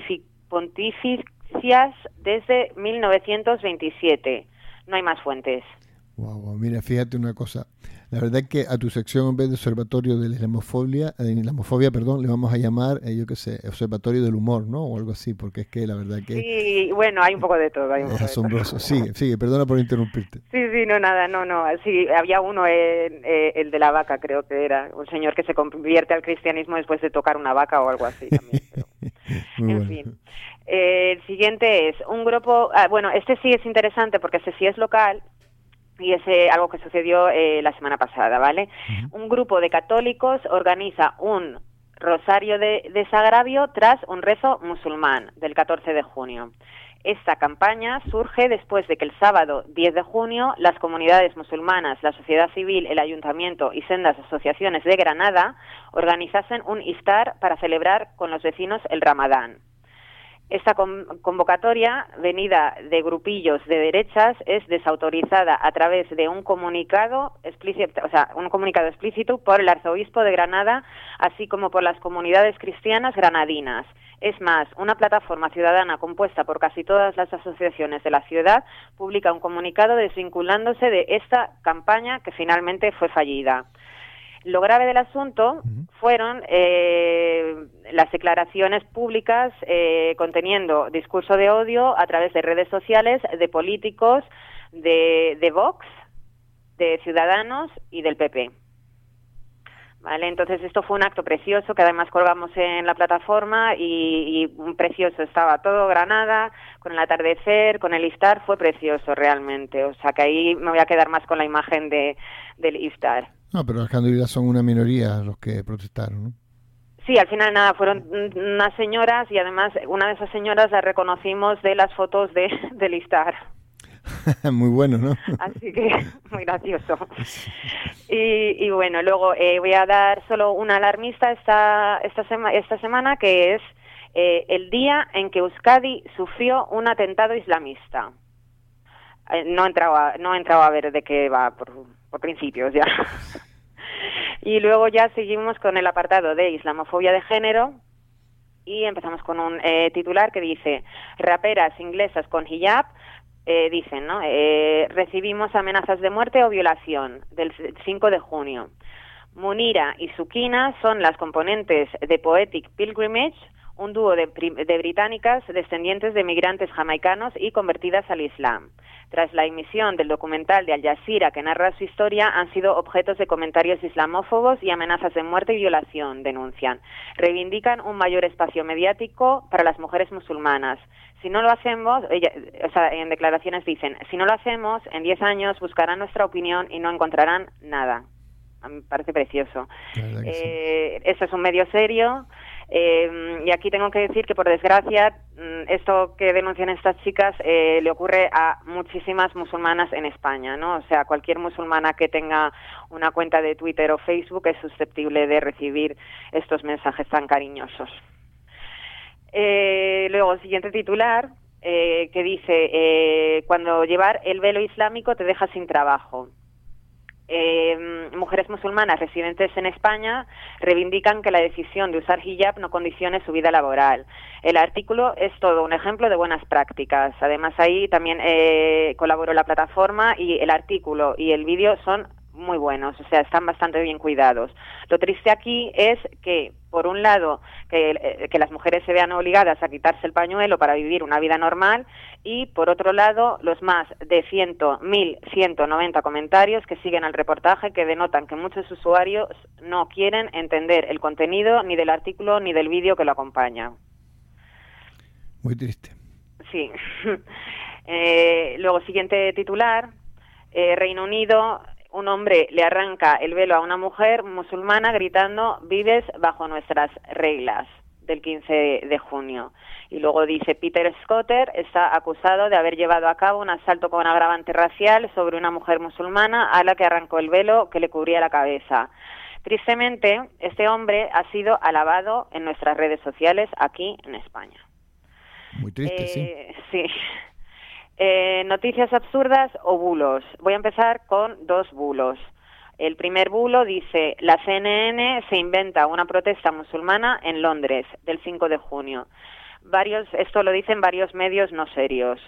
pontificias desde 1927. No hay más fuentes. Wow, mira, fíjate una cosa. La verdad es que a tu sección, en vez de Observatorio de la Islamofobia, le vamos a llamar, Observatorio del Humor, ¿no? O algo así, porque es que la verdad que... Sí, bueno, hay un poco de todo. Es asombroso. Sigue, perdona por interrumpirte. Sí, no. Sí, había uno, el de la vaca, creo que era, un señor que se convierte al cristianismo después de tocar una vaca o algo así también. Pero... en fin. El siguiente es un grupo... este sí es interesante porque este sí es local. Y es algo que sucedió la semana pasada, ¿vale? Uh-huh. Un grupo de católicos organiza un rosario de desagravio tras un rezo musulmán del 14 de junio. Esta campaña surge después de que el sábado 10 de junio las comunidades musulmanas, la sociedad civil, el ayuntamiento y sendas asociaciones de Granada organizasen un iftar para celebrar con los vecinos el Ramadán. Esta convocatoria, venida de grupillos de derechas, es desautorizada a través de un comunicado explícito por el arzobispo de Granada, así como por las comunidades cristianas granadinas. Es más, una plataforma ciudadana compuesta por casi todas las asociaciones de la ciudad publica un comunicado desvinculándose de esta campaña que finalmente fue fallida. Lo grave del asunto fueron las declaraciones públicas conteniendo discurso de odio a través de redes sociales de políticos de Vox, de Ciudadanos y del PP. Vale, entonces esto fue un acto precioso que además colgamos en la plataforma y precioso, estaba todo Granada, con el atardecer, con el iftar, fue precioso realmente, o sea que ahí me voy a quedar más con la imagen del iftar. No, pero alhamdulillah son una minoría los que protestaron, ¿no? Sí, al final nada, fueron unas señoras y además una de esas señoras la reconocimos de las fotos del iftar. Muy bueno, ¿no? Así que muy gracioso. Y bueno, luego voy a dar solo una alarmista esta semana, que es el día en que Euskadi sufrió un atentado islamista. No he entrado a ver de qué va por principios ya. Y luego ya seguimos con el apartado de islamofobia de género y empezamos con un titular que dice: raperas inglesas con hijab dicen, ¿no? Recibimos amenazas de muerte o violación del 5 de junio. Munira y Sukina son las componentes de Poetic Pilgrimage, un dúo de británicas descendientes de migrantes jamaicanos y convertidas al Islam. Tras la emisión del documental de Al Jazeera que narra su historia, han sido objetos de comentarios islamófobos y amenazas de muerte y violación, denuncian. Reivindican un mayor espacio mediático para las mujeres musulmanas. Si no lo hacemos, en declaraciones dicen, si no lo hacemos, en 10 años buscarán nuestra opinión y no encontrarán nada. A mí me parece precioso. Esto es un medio serio. Y aquí tengo que decir que, por desgracia, esto que denuncian estas chicas le ocurre a muchísimas musulmanas en España, ¿no? O sea, cualquier musulmana que tenga una cuenta de Twitter o Facebook es susceptible de recibir estos mensajes tan cariñosos. Luego, el siguiente titular, que dice, cuando llevar el velo islámico te deja sin trabajo. Mujeres musulmanas residentes en España reivindican que la decisión de usar hijab no condicione su vida laboral. El artículo es todo un ejemplo de buenas prácticas. Además, ahí también colaboró la plataforma y el artículo y el vídeo son muy buenos, o sea, están bastante bien cuidados. Lo triste aquí es que, por un lado, que las mujeres se vean obligadas a quitarse el pañuelo para vivir una vida normal, y por otro lado, los más de 1.190 comentarios que siguen al reportaje que denotan que muchos usuarios no quieren entender el contenido ni del artículo ni del vídeo que lo acompaña. Muy triste. Sí. Luego, siguiente titular, Reino Unido. Un hombre le arranca el velo a una mujer musulmana gritando «Vives bajo nuestras reglas», del 15 de junio. Y luego dice: Peter Scotter está acusado de haber llevado a cabo un asalto con agravante racial sobre una mujer musulmana a la que arrancó el velo que le cubría la cabeza. Tristemente, este hombre ha sido alabado en nuestras redes sociales aquí en España. Muy triste, sí. Sí. Noticias absurdas o bulos. Voy a empezar con 2 bulos. El primer bulo dice: la CNN se inventa una protesta musulmana en Londres del 5 de junio. Esto lo dicen varios medios no serios.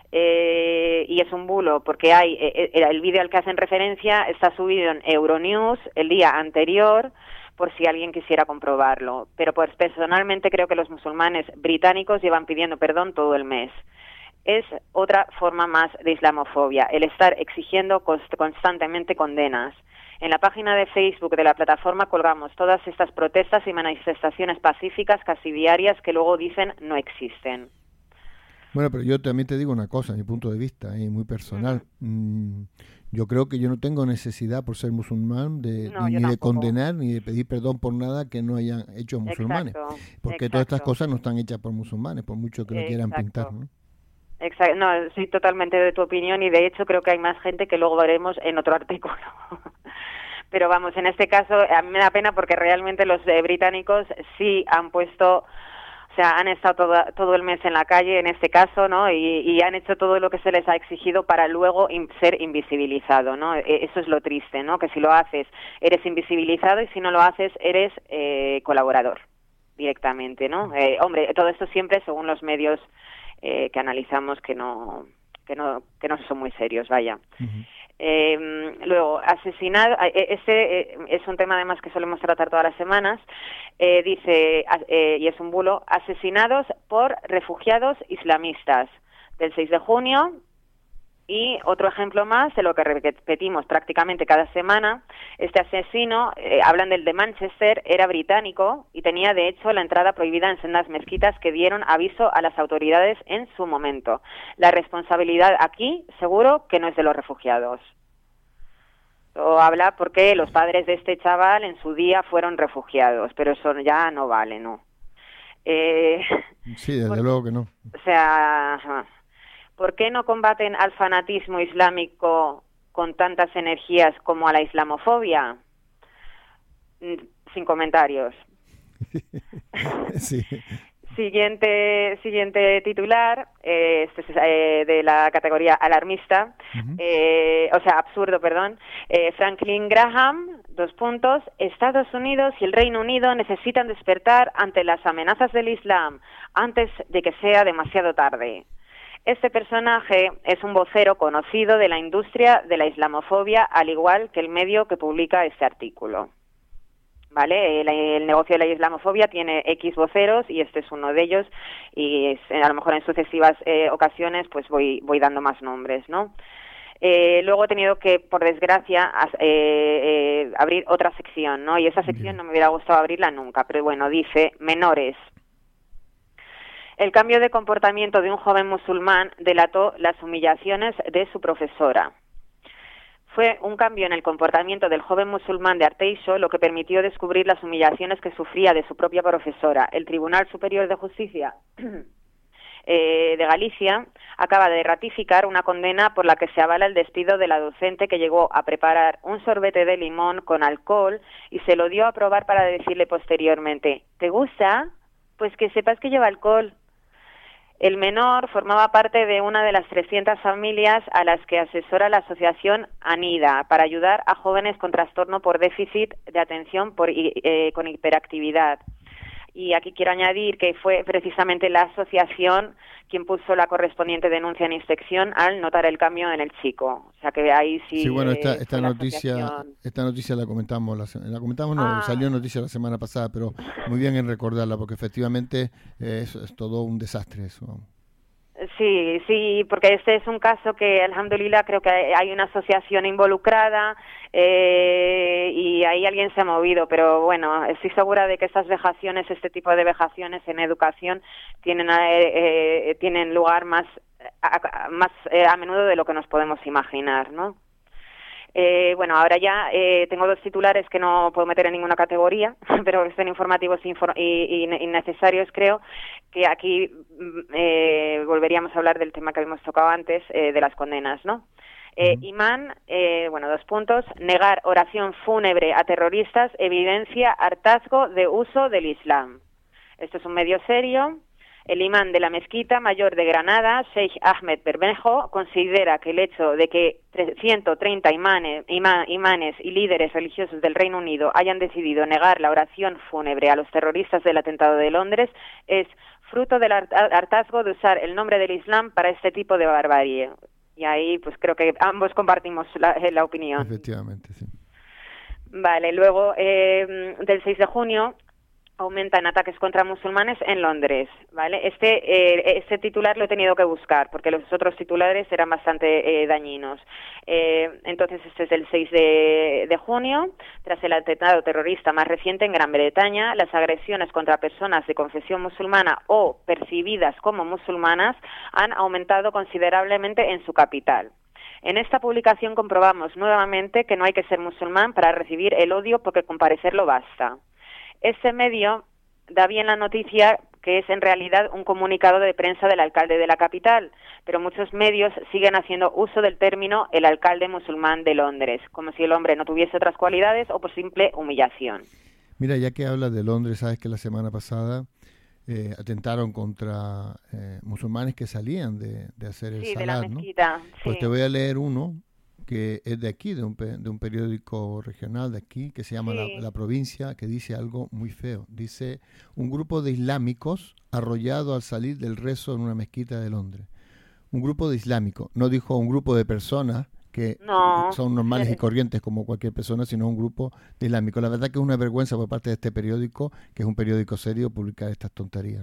Y es un bulo porque hay el vídeo al que hacen referencia está subido en Euronews el día anterior, por si alguien quisiera comprobarlo. Pero pues personalmente creo que los musulmanes británicos llevan pidiendo perdón todo el mes. Es otra forma más de islamofobia, el estar exigiendo constantemente condenas. En la página de Facebook de la plataforma colgamos todas estas protestas y manifestaciones pacíficas casi diarias que luego dicen no existen. Bueno, pero yo también te digo una cosa, mi punto de vista, muy personal. Yo creo que yo no tengo necesidad, por ser musulmán, ni de condenar ni de pedir perdón por nada que no hayan hecho musulmanes. Porque todas estas cosas no están hechas por musulmanes, por mucho que lo quieran pintar, ¿no? Exacto, no, soy totalmente de tu opinión y de hecho creo que hay más gente que luego veremos en otro artículo. Pero vamos, en este caso a mí me da pena porque realmente los británicos sí han puesto, o sea, han estado todo el mes en la calle en este caso, ¿no? Y han hecho todo lo que se les ha exigido para luego ser invisibilizado, ¿no? Eso es lo triste, ¿no? Que si lo haces eres invisibilizado y si no lo haces eres colaborador directamente, ¿no? Hombre, todo esto siempre según los medios que analizamos que no son muy serios, vaya. Luego, asesinado, es un tema además que solemos tratar todas las semanas, dice, y es un bulo, asesinados por refugiados islamistas, del 6 de junio, Y otro ejemplo más de lo que repetimos prácticamente cada semana, este asesino, hablan del de Manchester, era británico y tenía de hecho la entrada prohibida en sendas mezquitas que dieron aviso a las autoridades en su momento. La responsabilidad aquí seguro que no es de los refugiados. O habla porque los padres de este chaval en su día fueron refugiados, pero eso ya no vale, ¿no? Sí, desde luego que no. O sea, ¿por qué no combaten al fanatismo islámico con tantas energías como a la islamofobia? Sin comentarios. Sí. Siguiente titular, este es de la categoría alarmista, absurdo, perdón. Franklin Graham, Estados Unidos y el Reino Unido necesitan despertar ante las amenazas del Islam antes de que sea demasiado tarde. Este personaje es un vocero conocido de la industria de la islamofobia, al igual que el medio que publica este artículo. ¿Vale? El negocio de la islamofobia tiene X voceros y este es uno de ellos y a lo mejor en sucesivas ocasiones pues voy dando más nombres, ¿no? Luego he tenido que, por desgracia, abrir otra sección, ¿no? Y esa sección no me hubiera gustado abrirla nunca, pero bueno, dice menores. El cambio de comportamiento de un joven musulmán delató las humillaciones de su profesora. Fue un cambio en el comportamiento del joven musulmán de Arteixo lo que permitió descubrir las humillaciones que sufría de su propia profesora. El Tribunal Superior de Justicia de Galicia acaba de ratificar una condena por la que se avala el despido de la docente que llegó a preparar un sorbete de limón con alcohol y se lo dio a probar para decirle posteriormente: ¿te gusta? Pues que sepas que lleva alcohol. El menor formaba parte de una de las 300 familias a las que asesora la asociación ANIDA para ayudar a jóvenes con trastorno por déficit de atención con hiperactividad. Y aquí quiero añadir que fue precisamente la asociación quien puso la correspondiente denuncia en inspección al notar el cambio en el chico. O sea que ahí sí. Sí, bueno, esta noticia la comentamos, salió noticia la semana pasada, pero muy bien en recordarla porque efectivamente es todo un desastre eso. Sí, porque este es un caso que, alhamdulillah, creo que hay una asociación involucrada y ahí alguien se ha movido, pero bueno, estoy segura de que estas vejaciones, este tipo de vejaciones en educación tienen lugar más a menudo de lo que nos podemos imaginar, ¿no? Bueno, ahora ya tengo dos titulares que no puedo meter en ninguna categoría, pero que son informativos y necesarios, creo, que aquí volveríamos a hablar del tema que habíamos tocado antes, de las condenas, ¿no? Imán, negar oración fúnebre a terroristas evidencia hartazgo de uso del Islam. Esto es un medio serio. El imán de la Mezquita Mayor de Granada, Sheikh Ahmed Bermejo, considera que el hecho de que 130 imanes y líderes religiosos del Reino Unido hayan decidido negar la oración fúnebre a los terroristas del atentado de Londres es fruto del hartazgo de usar el nombre del Islam para este tipo de barbarie. Y ahí pues creo que ambos compartimos la opinión. Efectivamente, sí. Vale, luego del 6 de junio aumentan ataques contra musulmanes en Londres, ¿vale? Este titular lo he tenido que buscar porque los otros titulares eran bastante dañinos. Entonces este es del 6 de junio, tras el atentado terrorista más reciente en Gran Bretaña, las agresiones contra personas de confesión musulmana o percibidas como musulmanas han aumentado considerablemente en su capital. En esta publicación comprobamos nuevamente que no hay que ser musulmán para recibir el odio porque con parecerlo basta. Este medio da bien la noticia que es en realidad un comunicado de prensa del alcalde de la capital, pero muchos medios siguen haciendo uso del término el alcalde musulmán de Londres, como si el hombre no tuviese otras cualidades o por simple humillación. Mira, ya que hablas de Londres, sabes que la semana pasada atentaron contra musulmanes que salían de hacer el salat, de la mezquita, ¿no? Pues te voy a leer uno que es de aquí, de un periódico regional de aquí, que se llama La Provincia, que dice algo muy feo. Dice: un grupo de islámicos arrollado al salir del rezo en una mezquita de Londres. Un grupo de islámicos, no dijo un grupo de personas que son normales y corrientes como cualquier persona, sino un grupo de islámicos. La verdad que es una vergüenza por parte de este periódico, que es un periódico serio, publicar estas tonterías, ¿no?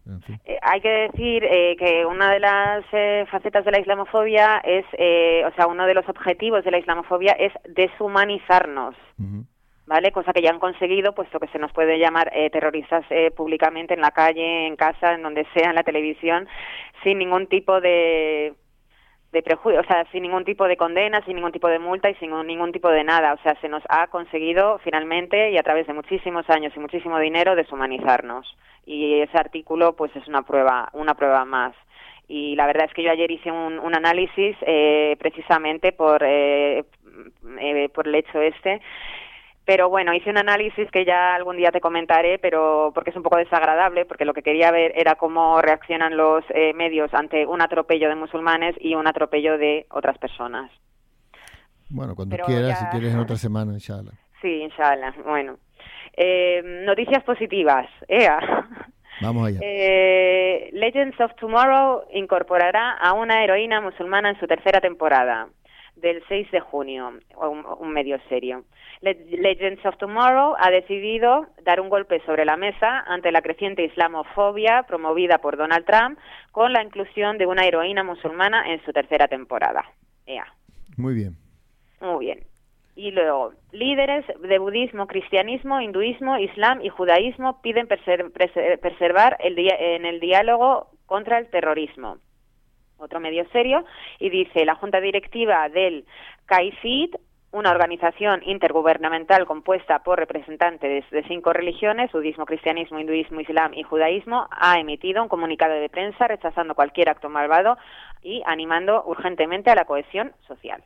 En fin. Hay que decir que una de las facetas de la islamofobia es, uno de los objetivos de la islamofobia es deshumanizarnos, ¿vale? Cosa que ya han conseguido, puesto que se nos puede llamar terroristas públicamente en la calle, en casa, en donde sea, en la televisión, sin ningún tipo de prejuicio, sin ningún tipo de condena, sin ningún tipo de multa y sin ningún tipo de nada. O sea, se nos ha conseguido finalmente y a través de muchísimos años y muchísimo dinero deshumanizarnos. Y ese artículo pues es una prueba más. Y la verdad es que yo ayer hice un análisis precisamente por el hecho este. Pero bueno, hice un análisis que ya algún día te comentaré, pero porque es un poco desagradable, porque lo que quería ver era cómo reaccionan los medios ante un atropello de musulmanes y un atropello de otras personas. Bueno, cuando quieras, si quieres en otra semana, inshallah. Sí, inshallah. Bueno. Noticias positivas. Vamos allá. Legends of Tomorrow incorporará a una heroína musulmana en su tercera temporada, del 6 de junio, un medio serio. Legends of Tomorrow ha decidido dar un golpe sobre la mesa ante la creciente islamofobia promovida por Donald Trump con la inclusión de una heroína musulmana en su tercera temporada. Muy bien. Muy bien. Y luego, líderes de budismo, hinduismo, islam y judaísmo piden preservar en el diálogo contra el terrorismo. Otro medio serio, y dice la junta directiva del CAICID, una organización intergubernamental compuesta por representantes de 5 religiones, budismo, cristianismo, hinduismo, islam y judaísmo, ha emitido un comunicado de prensa rechazando cualquier acto malvado y animando urgentemente a la cohesión social.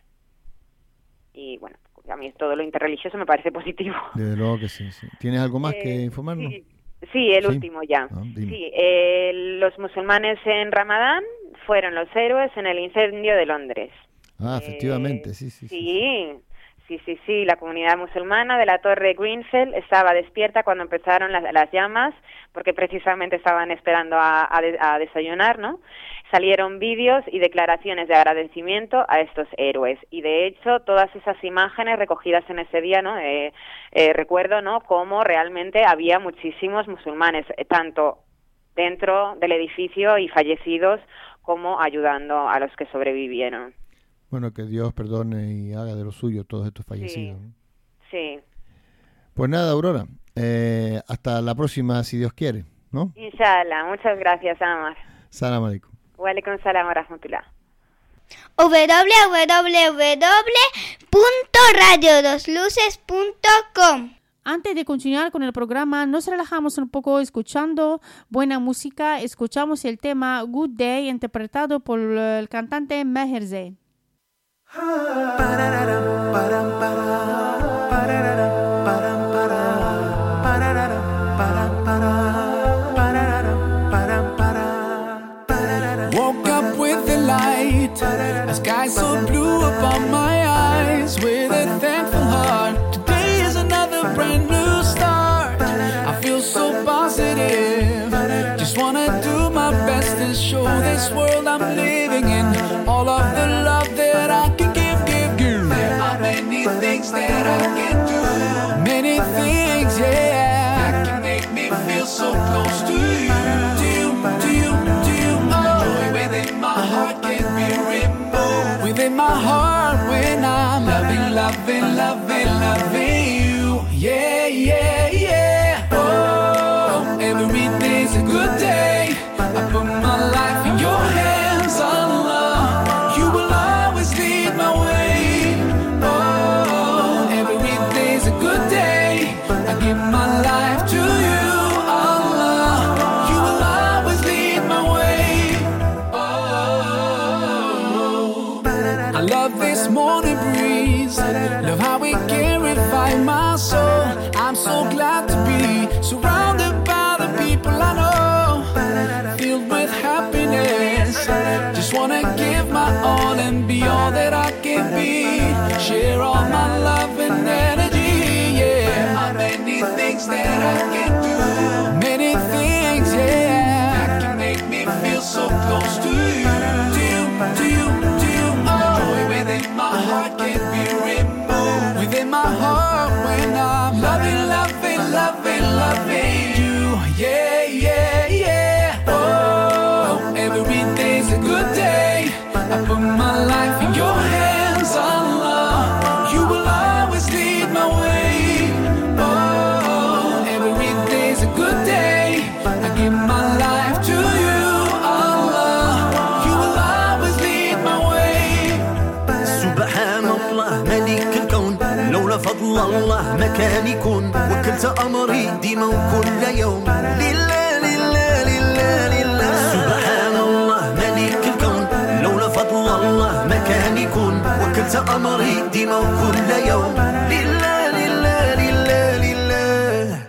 Y bueno, a mí todo lo interreligioso me parece positivo. Desde luego que sí. ¿Tienes algo más que informarnos? Sí, el último ya. Sí, los musulmanes en Ramadán fueron los héroes en el incendio de Londres. Efectivamente, Sí, la comunidad musulmana de la Torre Grenfell estaba despierta cuando empezaron las llamas, porque precisamente estaban esperando a desayunar, ¿no? Salieron vídeos y declaraciones de agradecimiento a estos héroes. Y de hecho, todas esas imágenes recogidas en ese día, ¿no? Recuerdo, ¿no?, cómo realmente había muchísimos musulmanes, tanto dentro del edificio y fallecidos, como ayudando a los que sobrevivieron. Bueno, que Dios perdone y haga de lo suyo todos estos fallecidos. Sí. Pues nada, Aurora, hasta la próxima, si Dios quiere, ¿no? Inshallah, muchas gracias, Amar. Salam alaikum. Wa alaikum salam wa rahmatullah. www.radiodosluces.com. Antes de continuar con el programa, nos relajamos un poco escuchando buena música. Escuchamos el tema Good Day, interpretado por el cantante Meherze. Woke up with the light, a sky so blue upon my eyes. With a thankful heart, today is another brand new start. I feel so positive, just wanna do my best to show this world I'm living in all of the love that I can give. There are many things that I can do, many things, that can make me feel so close to you. Joy within my heart can't be removed. Within my heart when I'm loving you. Yeah. Oh, every day's a good day. I put my life in your hands, Allah. You will always lead my way. Oh, every day's a good day. I give my life to you, Allah. You will always lead my way. Oh, I love this morning breeze. Love how it can revive my soul. I'm so glad فضل الله مكان يكون وكلت أمري ديما وكل يوم لله لله لله لله سبحان الله ملك الكون لولا فضل الله مكان يكون وكلت أمري ديما وكل يوم لله لله لله لله.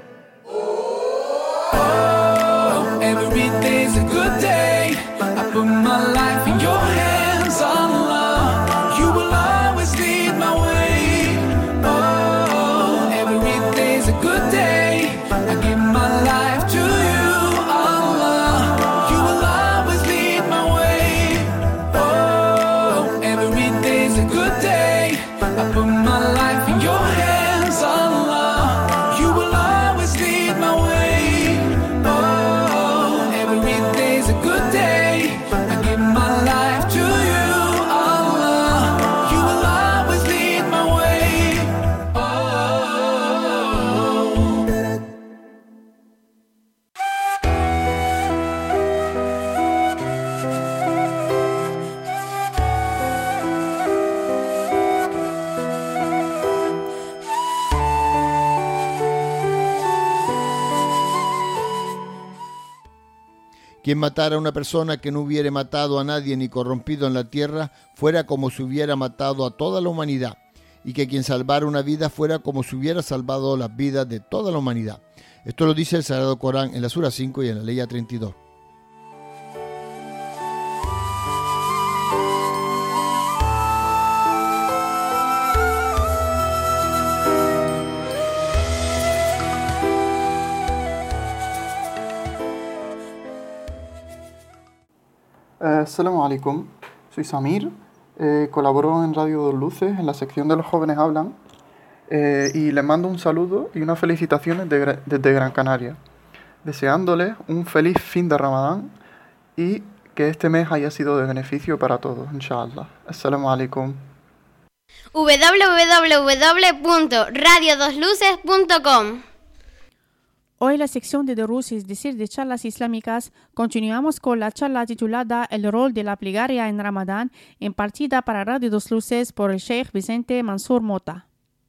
Oh, every day's a good day. I put my life in your hands, Allah. You will always lead my way. Oh, every day's a good day. I give my life to you, Allah. You will always lead my way. Oh, every day's a good day. I put my life in your hands, Allah. You will always lead my way. Oh, every day's a good day. I give my life to you, Allah. You will always lead my way. Oh. Quien matara a una persona que no hubiere matado a nadie ni corrompido en la tierra, fuera como si hubiera matado a toda la humanidad, y que quien salvara una vida fuera como si hubiera salvado las vidas de toda la humanidad. Esto lo dice el Sagrado Corán en la Sura 5 y en la Ley 32. Assalamu alaikum, soy Samir, colaboro en Radio Dos Luces en la sección de Los Jóvenes Hablan y les mando un saludo y unas felicitaciones desde Gran Canaria, deseándoles un feliz fin de Ramadán y que este mes haya sido de beneficio para todos, inshallah. Assalamu alaikum. www.radiodosluces.com. Hoy la sección de Durus, es decir, de charlas islámicas, continuamos con la charla titulada El rol de la plegaria en Ramadán, impartida para Radio Dos Luces por el Sheikh Vicente Mansur Mota.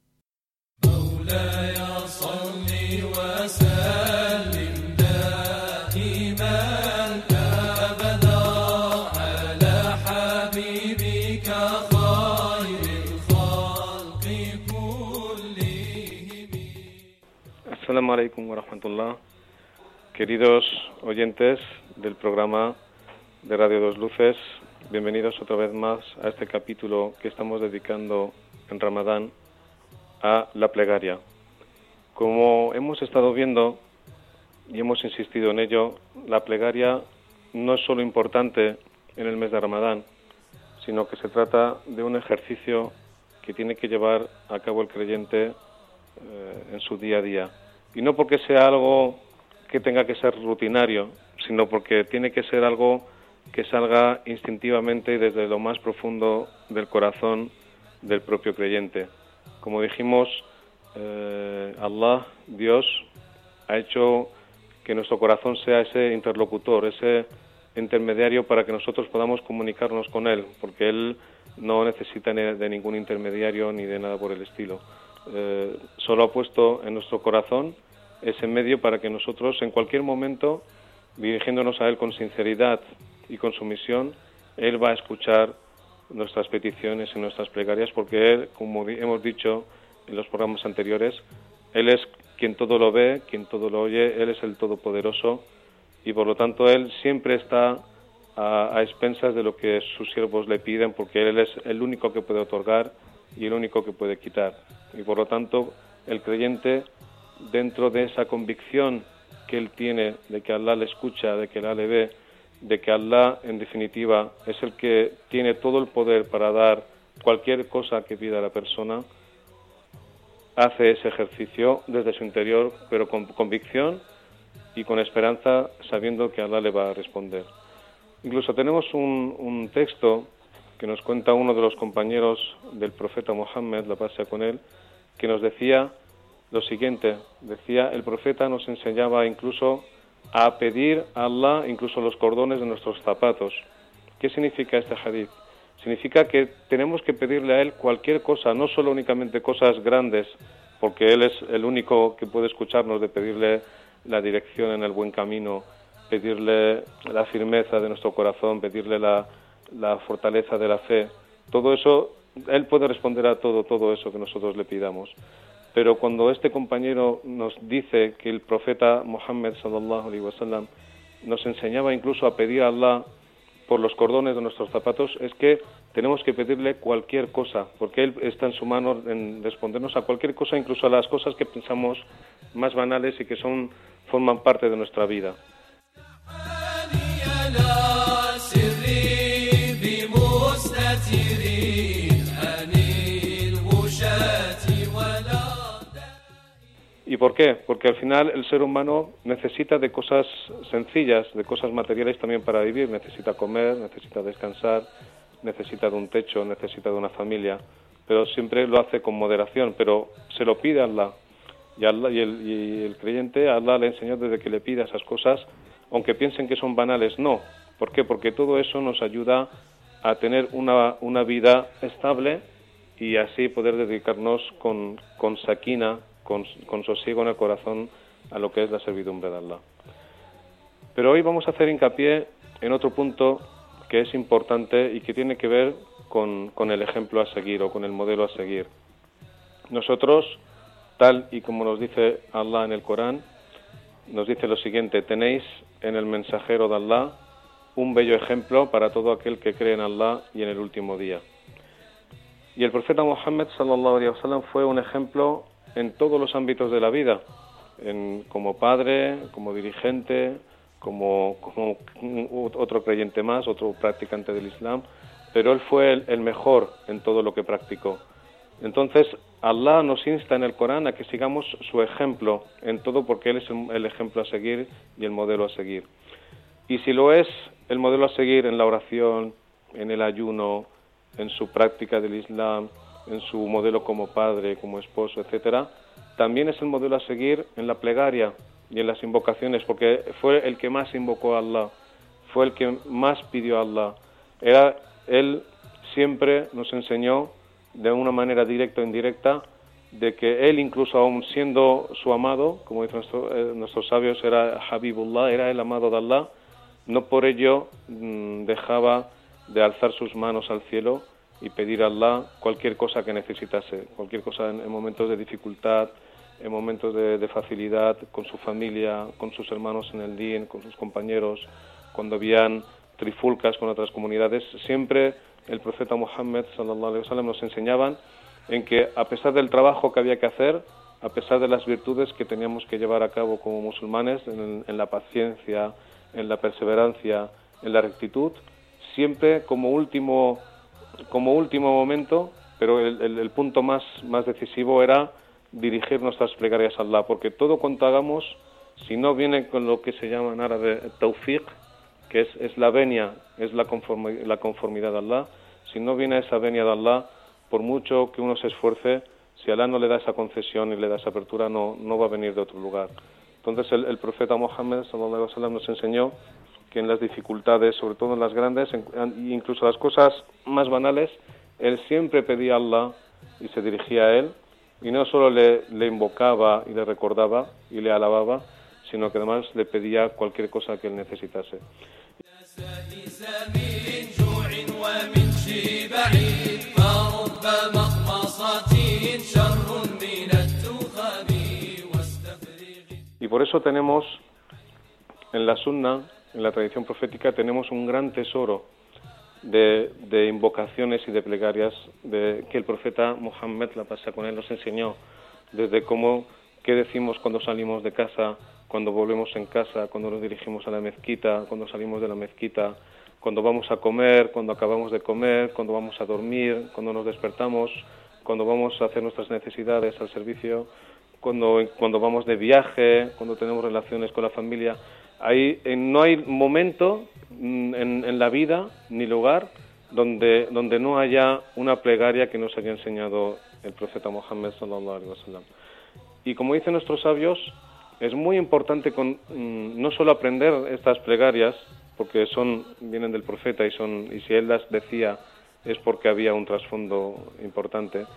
Assalamu alaikum wa rahmatullah. Queridos oyentes del programa de Radio Dos Luces, bienvenidos otra vez más a este capítulo que estamos dedicando en Ramadán a la plegaria. Como hemos estado viendo y hemos insistido en ello, la plegaria no es solo importante en el mes de Ramadán, sino que se trata de un ejercicio que tiene que llevar a cabo el creyente en su día a día. Y no porque sea algo que tenga que ser rutinario, sino porque tiene que ser algo que salga instintivamente y desde lo más profundo del corazón del propio creyente. Como dijimos, Allah, Dios, ha hecho que nuestro corazón sea ese interlocutor, ese intermediario para que nosotros podamos comunicarnos con Él, porque Él no necesita de ningún intermediario ni de nada por el estilo. Solo ha puesto en nuestro corazón ese medio para que nosotros en cualquier momento, dirigiéndonos a Él con sinceridad y con sumisión, Él va a escuchar nuestras peticiones y nuestras plegarias, porque Él, como hemos dicho en los programas anteriores, Él es quien todo lo ve, quien todo lo oye, Él es el Todopoderoso y por lo tanto Él siempre está a expensas de lo que sus siervos le piden, porque Él es el único que puede otorgar y el único que puede quitar. Y por lo tanto, el creyente, dentro de esa convicción que él tiene de que Allah le escucha, de que Allah le ve, de que Allah, en definitiva, es el que tiene todo el poder para dar cualquier cosa que pida la persona, hace ese ejercicio desde su interior, pero con convicción y con esperanza, sabiendo que Allah le va a responder. Incluso tenemos un texto que nos cuenta uno de los compañeros del profeta Mohammed, la paz sea con él, que nos decía lo siguiente. Decía, el profeta nos enseñaba incluso a pedir a Allah incluso los cordones de nuestros zapatos. ¿Qué significa este hadith? Significa que tenemos que pedirle a Él cualquier cosa, no solo únicamente cosas grandes, porque Él es el único que puede escucharnos, de pedirle la dirección en el buen camino, pedirle la firmeza de nuestro corazón, pedirle la fortaleza de la fe. Todo eso, Él puede responder a todo eso que nosotros le pidamos. Pero cuando este compañero nos dice que el profeta Muhammad sallallahu alaihi wasallam nos enseñaba incluso a pedir a Allah por los cordones de nuestros zapatos, es que tenemos que pedirle cualquier cosa, porque Él está en su mano en respondernos a cualquier cosa, incluso a las cosas que pensamos más banales y que forman parte de nuestra vida. ¿Y por qué? Porque al final el ser humano necesita de cosas sencillas, de cosas materiales también para vivir. Necesita comer, necesita descansar, necesita de un techo, necesita de una familia, pero siempre lo hace con moderación, pero se lo pide a Allah. Y el creyente, a Allah le enseñó desde que le pida esas cosas, aunque piensen que son banales, no. ¿Por qué? Porque todo eso nos ayuda a tener una vida estable y así poder dedicarnos con sakina, con sosiego en el corazón a lo que es la servidumbre de Allah. Pero hoy vamos a hacer hincapié en otro punto que es importante y que tiene que ver con el ejemplo a seguir o con el modelo a seguir. Nosotros, tal y como nos dice Allah en el Corán, nos dice lo siguiente: tenéis en el mensajero de Allah un bello ejemplo para todo aquel que cree en Allah y en el último día. Y el profeta Muhammad sallallahu alaihi wasallam fue un ejemplo en todos los ámbitos de la vida, como padre, como dirigente, como otro creyente más, otro practicante del Islam, pero él fue el mejor en todo lo que practicó. Entonces, Allah nos insta en el Corán a que sigamos su ejemplo en todo, porque Él es el ejemplo a seguir y el modelo a seguir. Y si lo es el modelo a seguir en la oración, en el ayuno, en su práctica del Islam, en su modelo como padre, como esposo, etcétera, también es el modelo a seguir en la plegaria y en las invocaciones, porque fue el que más invocó a Allah, fue el que más pidió a Allah. Él siempre nos enseñó de una manera directa o indirecta de que él, incluso aún siendo su amado, como dicen nuestros sabios, era Habibullah, era el amado de Allah, no por ello dejaba de alzar sus manos al cielo y pedir a Allah cualquier cosa que necesitase, cualquier cosa en momentos de dificultad, en momentos de facilidad, con su familia, con sus hermanos en el Din, con sus compañeros, cuando habían trifulcas con otras comunidades. Siempre el profeta Muhammad sallallahu alaihi wasallam nos enseñaban en que, a pesar del trabajo que había que hacer, a pesar de las virtudes que teníamos que llevar a cabo como musulmanes, en la paciencia, en la perseverancia, en la rectitud, siempre como último momento, pero el punto más decisivo era dirigir nuestras plegarias a Allah, porque todo cuanto hagamos, si no viene con lo que se llama en árabe tawfiq, que es la venia, es la conformidad de Allah, si no viene esa venia de Allah, por mucho que uno se esfuerce, si Allah no le da esa concesión y le da esa apertura, no va a venir de otro lugar. Entonces el profeta Muhammad sallallahu alaihi wasallam nos enseñó que en las dificultades, sobre todo en las grandes, incluso las cosas más banales, él siempre pedía a Allah y se dirigía a él, y no solo le invocaba y le recordaba y le alababa, sino que además le pedía cualquier cosa que él necesitase. Y por eso tenemos en la Sunna, en la tradición profética, tenemos un gran tesoro de invocaciones y de plegarias que el profeta Muhammad, la paz con él, nos enseñó, desde qué decimos cuando salimos de casa, cuando volvemos en casa, cuando nos dirigimos a la mezquita, cuando salimos de la mezquita, cuando vamos a comer, cuando acabamos de comer, cuando vamos a dormir, cuando nos despertamos, cuando vamos a hacer nuestras necesidades al servicio, cuando vamos de viaje, cuando tenemos relaciones con la familia. No hay momento en la vida ni lugar donde no haya una plegaria que nos haya enseñado el profeta Muhammad sallallahu alaihi wasallam. Y como dicen nuestros sabios, es muy importante no solo aprender estas plegarias, porque vienen del profeta y si él las decía es porque había un trasfondo importante,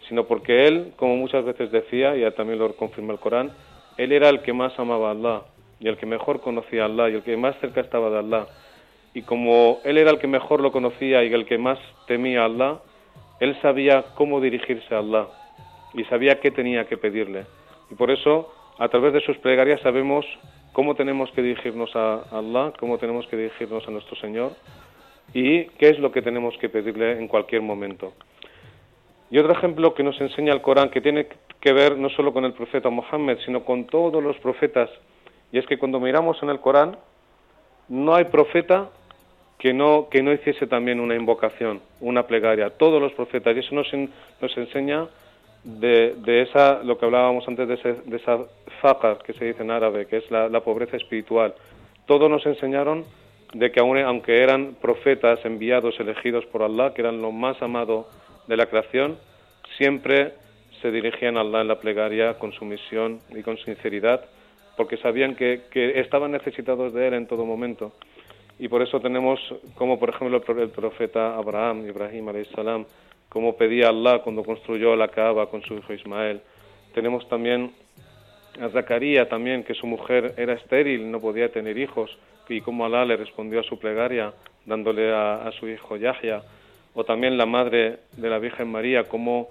sino porque él, como muchas veces decía, y también lo confirma el Corán, él era el que más amaba a Allah, y el que mejor conocía a Allah, y el que más cerca estaba de Allah. Y como él era el que mejor lo conocía y el que más temía a Allah, él sabía cómo dirigirse a Allah, y sabía qué tenía que pedirle. Y por eso, a través de sus plegarias sabemos cómo tenemos que dirigirnos a Allah, cómo tenemos que dirigirnos a nuestro Señor, y qué es lo que tenemos que pedirle en cualquier momento. Y otro ejemplo que nos enseña el Corán, que tiene que ver no solo con el profeta Mohammed, sino con todos los profetas, y es que cuando miramos en el Corán, no hay profeta que no hiciese también una invocación, una plegaria, todos los profetas, y eso nos enseña de esa, lo que hablábamos antes, de esa faqr, que se dice en árabe, que es la pobreza espiritual. Todos nos enseñaron de que aunque eran profetas enviados, elegidos por Allah, que eran lo más amado de la creación, siempre se dirigían a Allah en la plegaria con sumisión y con sinceridad, porque sabían que estaban necesitados de Él en todo momento. Y por eso tenemos, como por ejemplo el profeta Ibrahim alayhi salam, como pedía a Allah cuando construyó la Kaaba con su hijo Ismael. Tenemos también a Zacarías también, que su mujer era estéril, no podía tener hijos, y como Allah le respondió a su plegaria dándole a su hijo Yahya. O también la madre de la Virgen María, como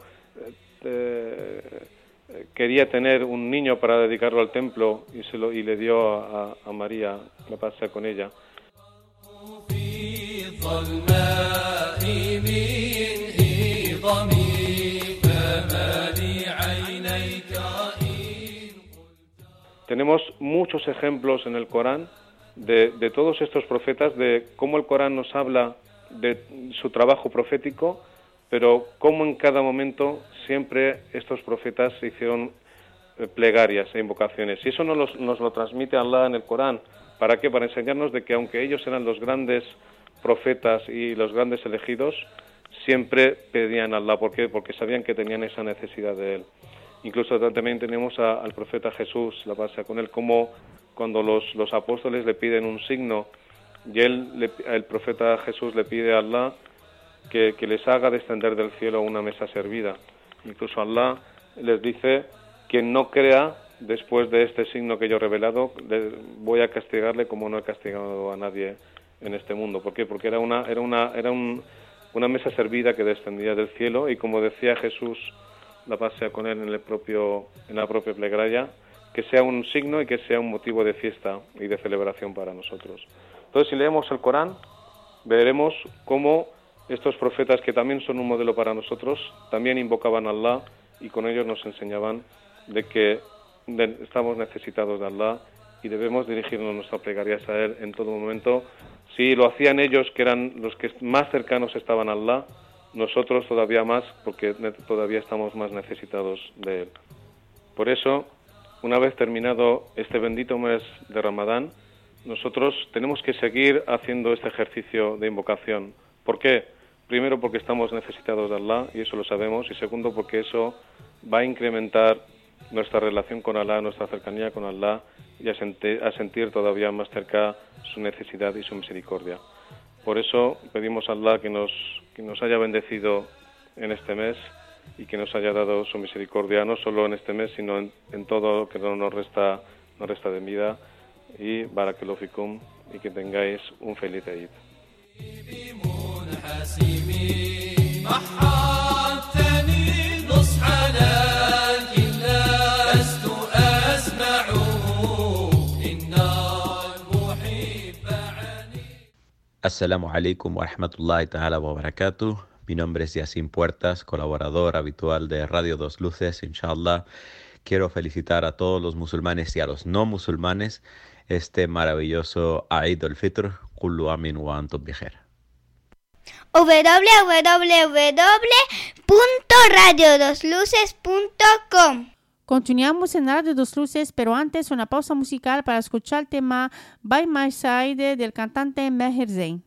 quería tener un niño para dedicarlo al templo y le dio a María, la paz sea con ella. Tenemos muchos ejemplos en el Corán de todos estos profetas, de cómo el Corán nos habla de su trabajo profético, pero cómo en cada momento siempre estos profetas hicieron plegarias e invocaciones. Y eso nos lo transmite Allah en el Corán. ¿Para qué? Para enseñarnos de que aunque ellos eran los grandes profetas y los grandes elegidos, siempre pedían a Allah. ¿Por qué? Porque sabían que tenían esa necesidad de Él. Incluso también tenemos al profeta Jesús, la paz sea con él, como cuando los apóstoles le piden un signo, y el profeta Jesús le pide a Allah que les haga descender del cielo una mesa servida. Incluso Allah les dice: quien no crea después de este signo que yo he revelado, voy a castigarle como no he castigado a nadie en este mundo. ¿Por qué? Porque era una mesa servida que descendía del cielo, y como decía Jesús, la paz sea con él, en la propia plegaria, que sea un signo y que sea un motivo de fiesta y de celebración para nosotros. Entonces, si leemos el Corán, veremos cómo estos profetas, que también son un modelo para nosotros, también invocaban a Allah, y con ellos nos enseñaban de que estamos necesitados de Allah y debemos dirigirnos nuestras plegarias a Él en todo momento. Si lo hacían ellos, que eran los que más cercanos estaban a Allah, nosotros todavía más, porque todavía estamos más necesitados de Él. Por eso, una vez terminado este bendito mes de Ramadán, nosotros tenemos que seguir haciendo este ejercicio de invocación. ¿Por qué? Primero, porque estamos necesitados de Allah, y eso lo sabemos, y segundo, porque eso va a incrementar nuestra relación con Allah, nuestra cercanía con Allah, y a sentir todavía más cerca su necesidad y su misericordia. Por eso pedimos a Allah que nos haya bendecido en este mes y que nos haya dado su misericordia, no solo en este mes, sino en todo lo que nos resta de vida. Y barakallahu fikum, y que tengáis un feliz Eid. Assalamu alaikum wa rahmatullahi ta'ala wa barakatuh. Mi nombre es Yacine Puertas, colaborador habitual de Radio Dos Luces, inshallah. Quiero felicitar a todos los musulmanes y a los no musulmanes este maravilloso Eid al-Fitr. Kullu amin wa antum bikhair. www.radiodosluces.com. Continuamos en Radio Dos Luces, pero antes una pausa musical para escuchar el tema By My Side del cantante Meher Zain.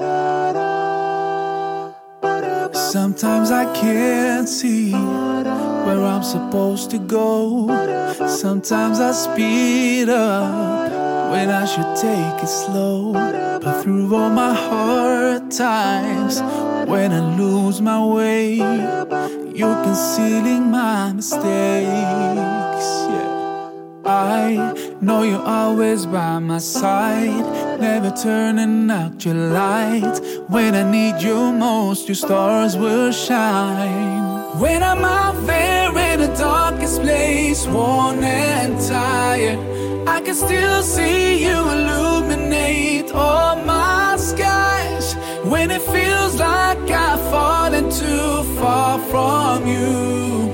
Sometimes I can't see where I'm supposed to go. Sometimes I speed up when I should take it slow. But through all my hard times, when I lose my way, you're concealing my mistakes. Yeah. I know you're always by my side, never turning out your light. When I need you most, your stars will shine. When I'm out there in the darkest place, worn and tired, I can still see you illuminate all my skies. When it feels like I've fallen too far from you,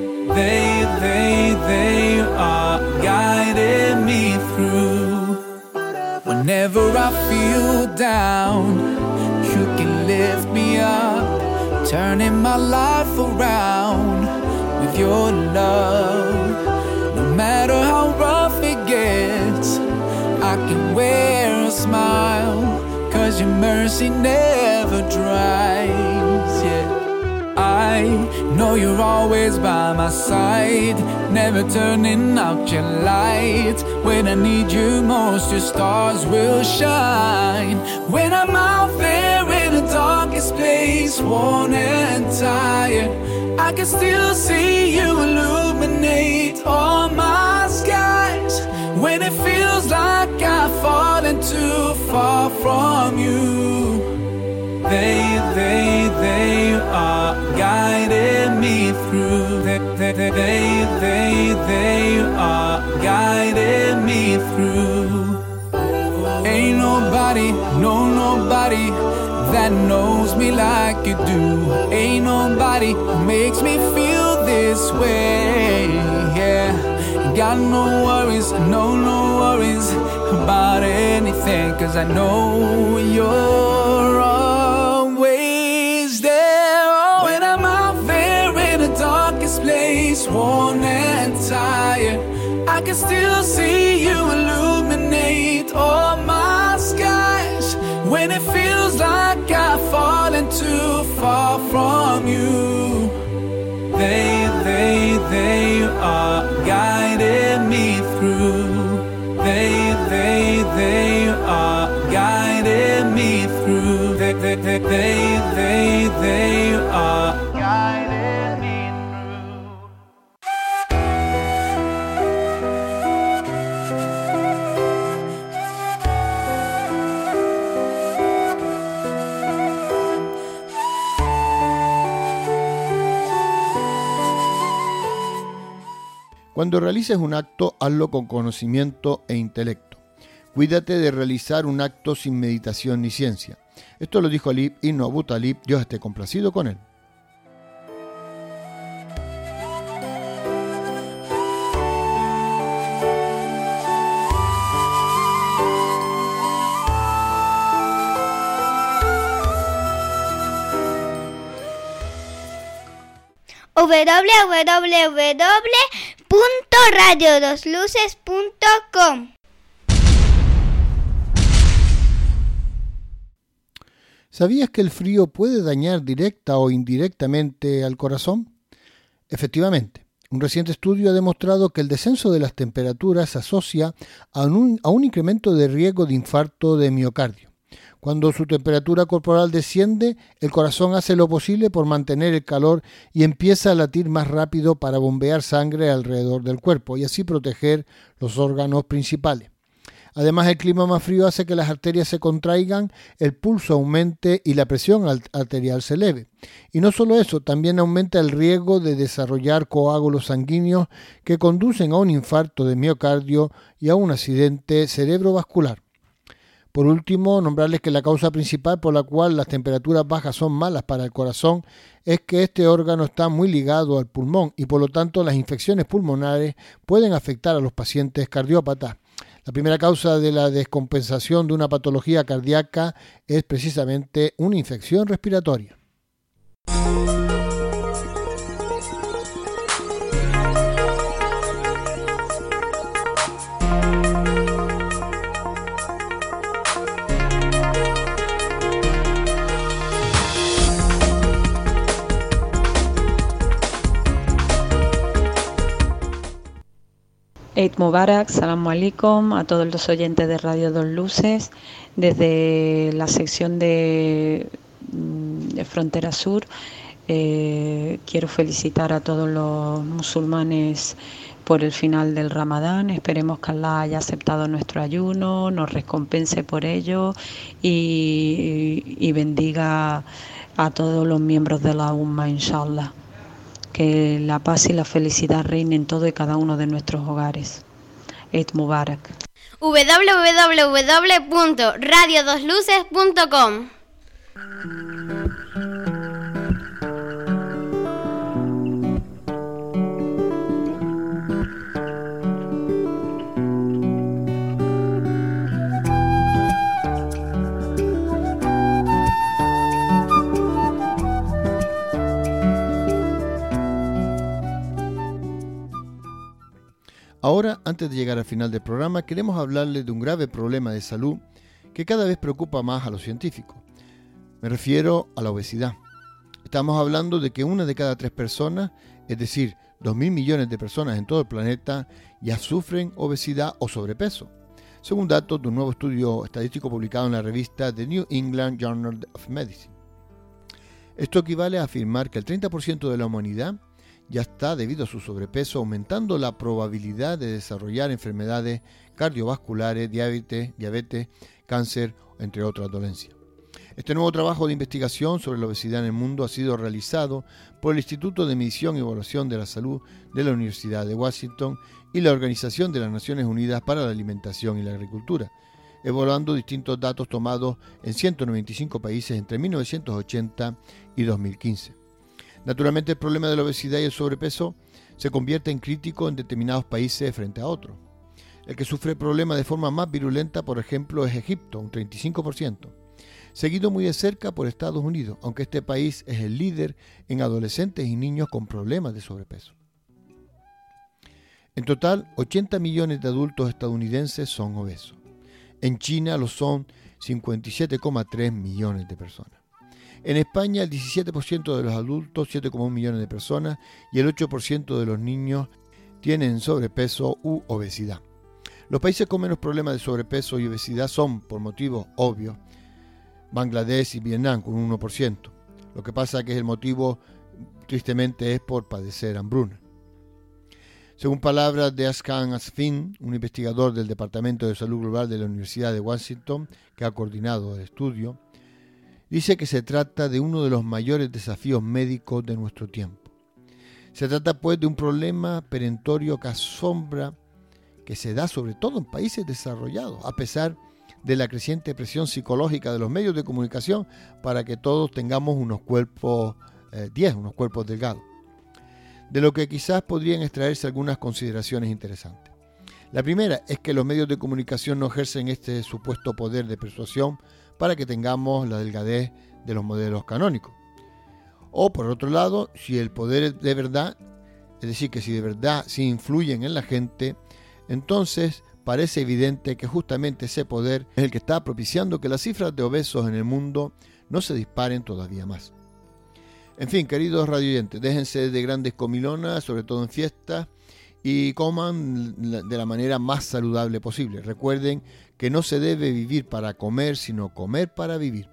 they are guiding me through. Whenever I feel down, you can lift me up, turning my life around with your love. No matter how rough it gets, I can wear a smile, 'cause your mercy never dries. Yeah. I know you're always by my side, never turning out your light. When I need you most, your stars will shine. When I'm out there in the darkest place, worn and tired, I can still see you illuminate all my skies. When it feels like I've fallen too far from you, they are guiding me through. They are guiding me through. Ain't nobody, no nobody that knows me like you do. Ain't nobody makes me feel this way. Yeah, got no worries, no worries about anything, 'cause I know you're always there. Oh, when I'm out there in the darkest place, worn and tired, I can still see you illuminate all my skies. When it feels like I've fallen too far from you, they are guiding me through. They are guiding me through. They are guiding me Cuando realices un acto, hazlo con conocimiento e intelecto. Cuídate de realizar un acto sin meditación ni ciencia. Esto lo dijo Ali ibn Abu Talib, Dios esté complacido con él. www.radiodosluces.com. ¿Sabías que el frío puede dañar directa o indirectamente al corazón? Efectivamente, un reciente estudio ha demostrado que el descenso de las temperaturas se asocia a un incremento de riesgo de infarto de miocardio. Cuando su temperatura corporal desciende, el corazón hace lo posible por mantener el calor y empieza a latir más rápido para bombear sangre alrededor del cuerpo y así proteger los órganos principales. Además, el clima más frío hace que las arterias se contraigan, el pulso aumente y la presión arterial se eleve. Y no solo eso, también aumenta el riesgo de desarrollar coágulos sanguíneos que conducen a un infarto de miocardio y a un accidente cerebrovascular. Por último, nombrarles que la causa principal por la cual las temperaturas bajas son malas para el corazón es que este órgano está muy ligado al pulmón y por lo tanto las infecciones pulmonares pueden afectar a los pacientes cardiópatas. La primera causa de la descompensación de una patología cardíaca es precisamente una infección respiratoria. Eid Mubarak, Salam Alaikum a todos los oyentes de Radio Dos Luces, desde la sección de Frontera Sur. Quiero felicitar a todos los musulmanes por el final del Ramadán. Esperemos que Allah haya aceptado nuestro ayuno, nos recompense por ello y bendiga a todos los miembros de la Umma, inshallah. Que la paz y la felicidad reinen en todo y cada uno de nuestros hogares. Eid Mubarak. www.radiodosluces.com. Ahora, antes de llegar al final del programa, queremos hablarles de un grave problema de salud que cada vez preocupa más a los científicos. Me refiero a la obesidad. Estamos hablando de que 1 de cada 3 personas, es decir, 2.000 millones de personas en todo el planeta, ya sufren obesidad o sobrepeso, según datos de un nuevo estudio estadístico publicado en la revista The New England Journal of Medicine. Esto equivale a afirmar que el 30% de la humanidad ya está, debido a su sobrepeso, aumentando la probabilidad de desarrollar enfermedades cardiovasculares, diabetes, cáncer, entre otras dolencias. Este nuevo trabajo de investigación sobre la obesidad en el mundo ha sido realizado por el Instituto de Medición y Evaluación de la Salud de la Universidad de Washington y la Organización de las Naciones Unidas para la Alimentación y la Agricultura, evaluando distintos datos tomados en 195 países entre 1980 y 2015. Naturalmente, el problema de la obesidad y el sobrepeso se convierte en crítico en determinados países frente a otros. El que sufre el problema de forma más virulenta, por ejemplo, es Egipto, un 35%, seguido muy de cerca por Estados Unidos, aunque este país es el líder en adolescentes y niños con problemas de sobrepeso. En total, 80 millones de adultos estadounidenses son obesos. En China lo son 57,3 millones de personas. En España, el 17% de los adultos, 7,1 millones de personas, y el 8% de los niños tienen sobrepeso u obesidad. Los países con menos problemas de sobrepeso y obesidad son, por motivos obvios, Bangladesh y Vietnam, con un 1%. Lo que pasa es que el motivo, tristemente, es por padecer hambruna. Según palabras de Askan Asfin, un investigador del Departamento de Salud Global de la Universidad de Washington, que ha coordinado el estudio, dice que se trata de uno de los mayores desafíos médicos de nuestro tiempo. Se trata pues de un problema perentorio que asombra, que se da sobre todo en países desarrollados, a pesar de la creciente presión psicológica de los medios de comunicación para que todos tengamos unos cuerpos delgados. De lo que quizás podrían extraerse algunas consideraciones interesantes. La primera es que los medios de comunicación no ejercen este supuesto poder de persuasión para que tengamos la delgadez de los modelos canónicos. O por otro lado, si el poder es de verdad, es decir, que si de verdad sí influyen en la gente, entonces parece evidente que justamente ese poder es el que está propiciando que las cifras de obesos en el mundo no se disparen todavía más. En fin, queridos radioyentes, déjense de grandes comilonas, sobre todo en fiestas, y coman de la manera más saludable posible. Recuerden que no se debe vivir para comer, sino comer para vivir.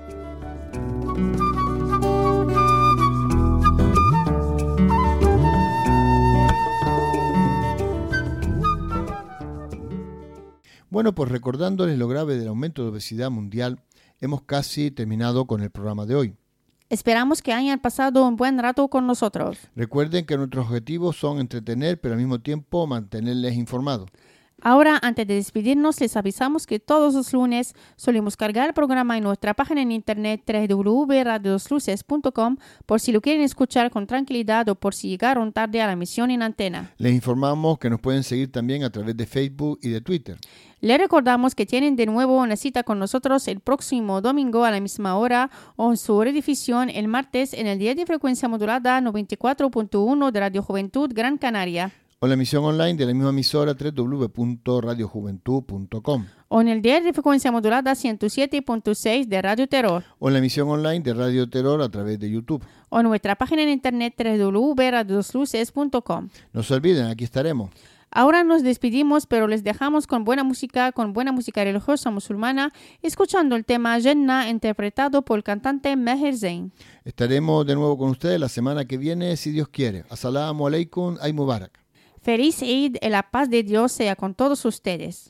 Bueno, pues recordándoles lo grave del aumento de obesidad mundial, hemos casi terminado con el programa de hoy. Esperamos que hayan pasado un buen rato con nosotros. Recuerden que nuestros objetivos son entretener, pero al mismo tiempo mantenerles informados. Ahora, antes de despedirnos, les avisamos que todos los lunes solemos cargar el programa en nuestra página en internet www.radiodosluces.com por si lo quieren escuchar con tranquilidad o por si llegaron tarde a la emisión en antena. Les informamos que nos pueden seguir también a través de Facebook y de Twitter. Les recordamos que tienen de nuevo una cita con nosotros el próximo domingo a la misma hora o en su redifusión el martes en el 10 de frecuencia modulada 94.1 de Radio Juventud Gran Canaria. O la emisión online de la misma emisora www.radiojuventud.com. O en el dial de frecuencia modulada 107.6 de Radio Terror. O en la emisión online de Radio Terror a través de YouTube. O en nuestra página en internet www.radiodosluces.com. No se olviden, aquí estaremos. Ahora nos despedimos, pero les dejamos con buena música religiosa musulmana, escuchando el tema Jannah, interpretado por el cantante Meher Zain. Estaremos de nuevo con ustedes la semana que viene, si Dios quiere. Assalamu alaikum, Eid Mubarak. Feliz Eid y la paz de Dios sea con todos ustedes.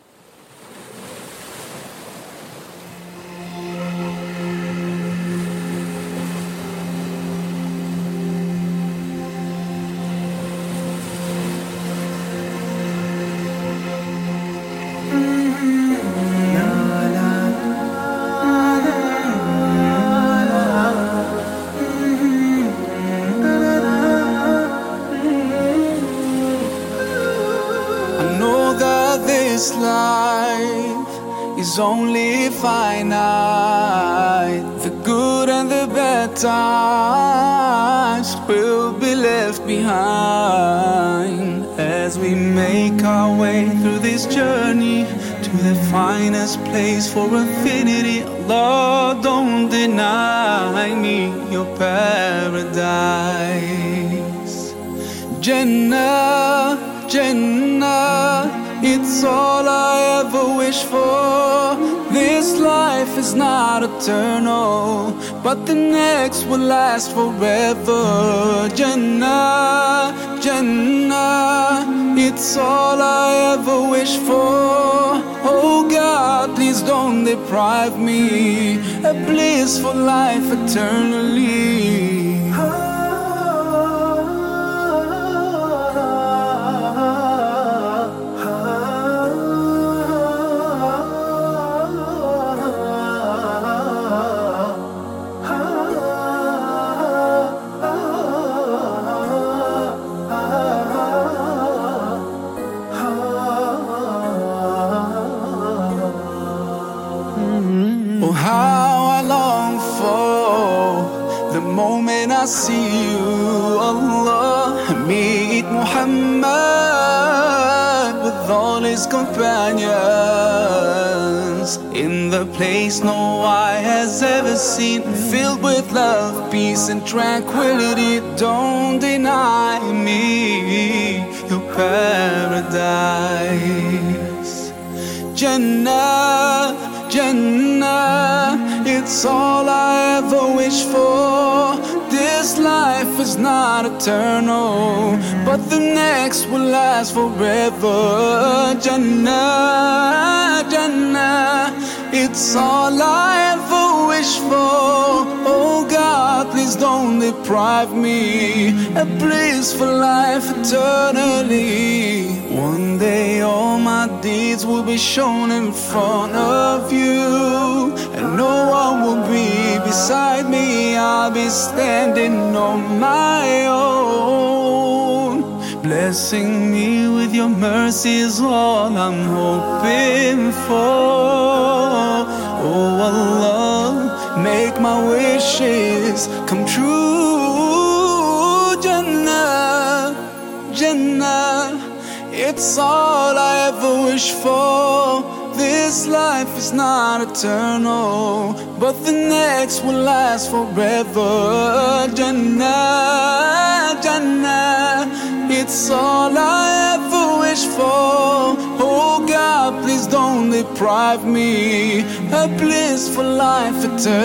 This life is only finite. The good and the bad times will be left behind as we make our way through this journey to the finest place for infinity. Lord, don't deny me your paradise. Jannah, Jannah, it's all I ever wish for. This life is not eternal, but the next will last forever. Jannah, Jannah, it's all I ever wish for. Oh God, please don't deprive me a blissful life eternally. I see you, Allah, meet Muhammad with all his companions in the place no eye has ever seen, filled with love, peace and tranquility. Don't deny me your paradise. Jannah, Jannah, it's all I ever wish for. This life is not eternal, but the next will last forever. Jannah, Jannah, it's all I ever wish for. Oh God, please don't deprive me a blissful life eternally. One day all my deeds will be shown in front of you, and no one will be beside me. I'll be standing on my own. Blessing me with your mercy is all I'm hoping for. Oh Allah, make my wishes come true. Jannah, Jannah, it's all I ever wish for. This life is not eternal, but the next will last forever. Jannah, Jannah, it's all I ever wish for. Oh God, please don't deprive me a blissful life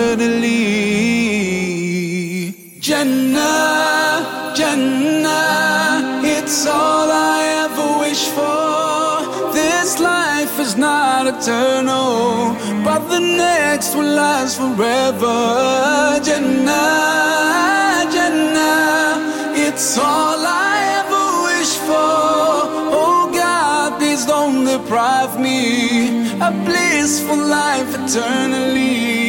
eternally. Jannah, Jannah, it's all I ever wish for. This life is not eternal, but the next will last forever. Jannah, Jannah, it's all I ever wish for. Oh God, please don't deprive me a blissful life eternally.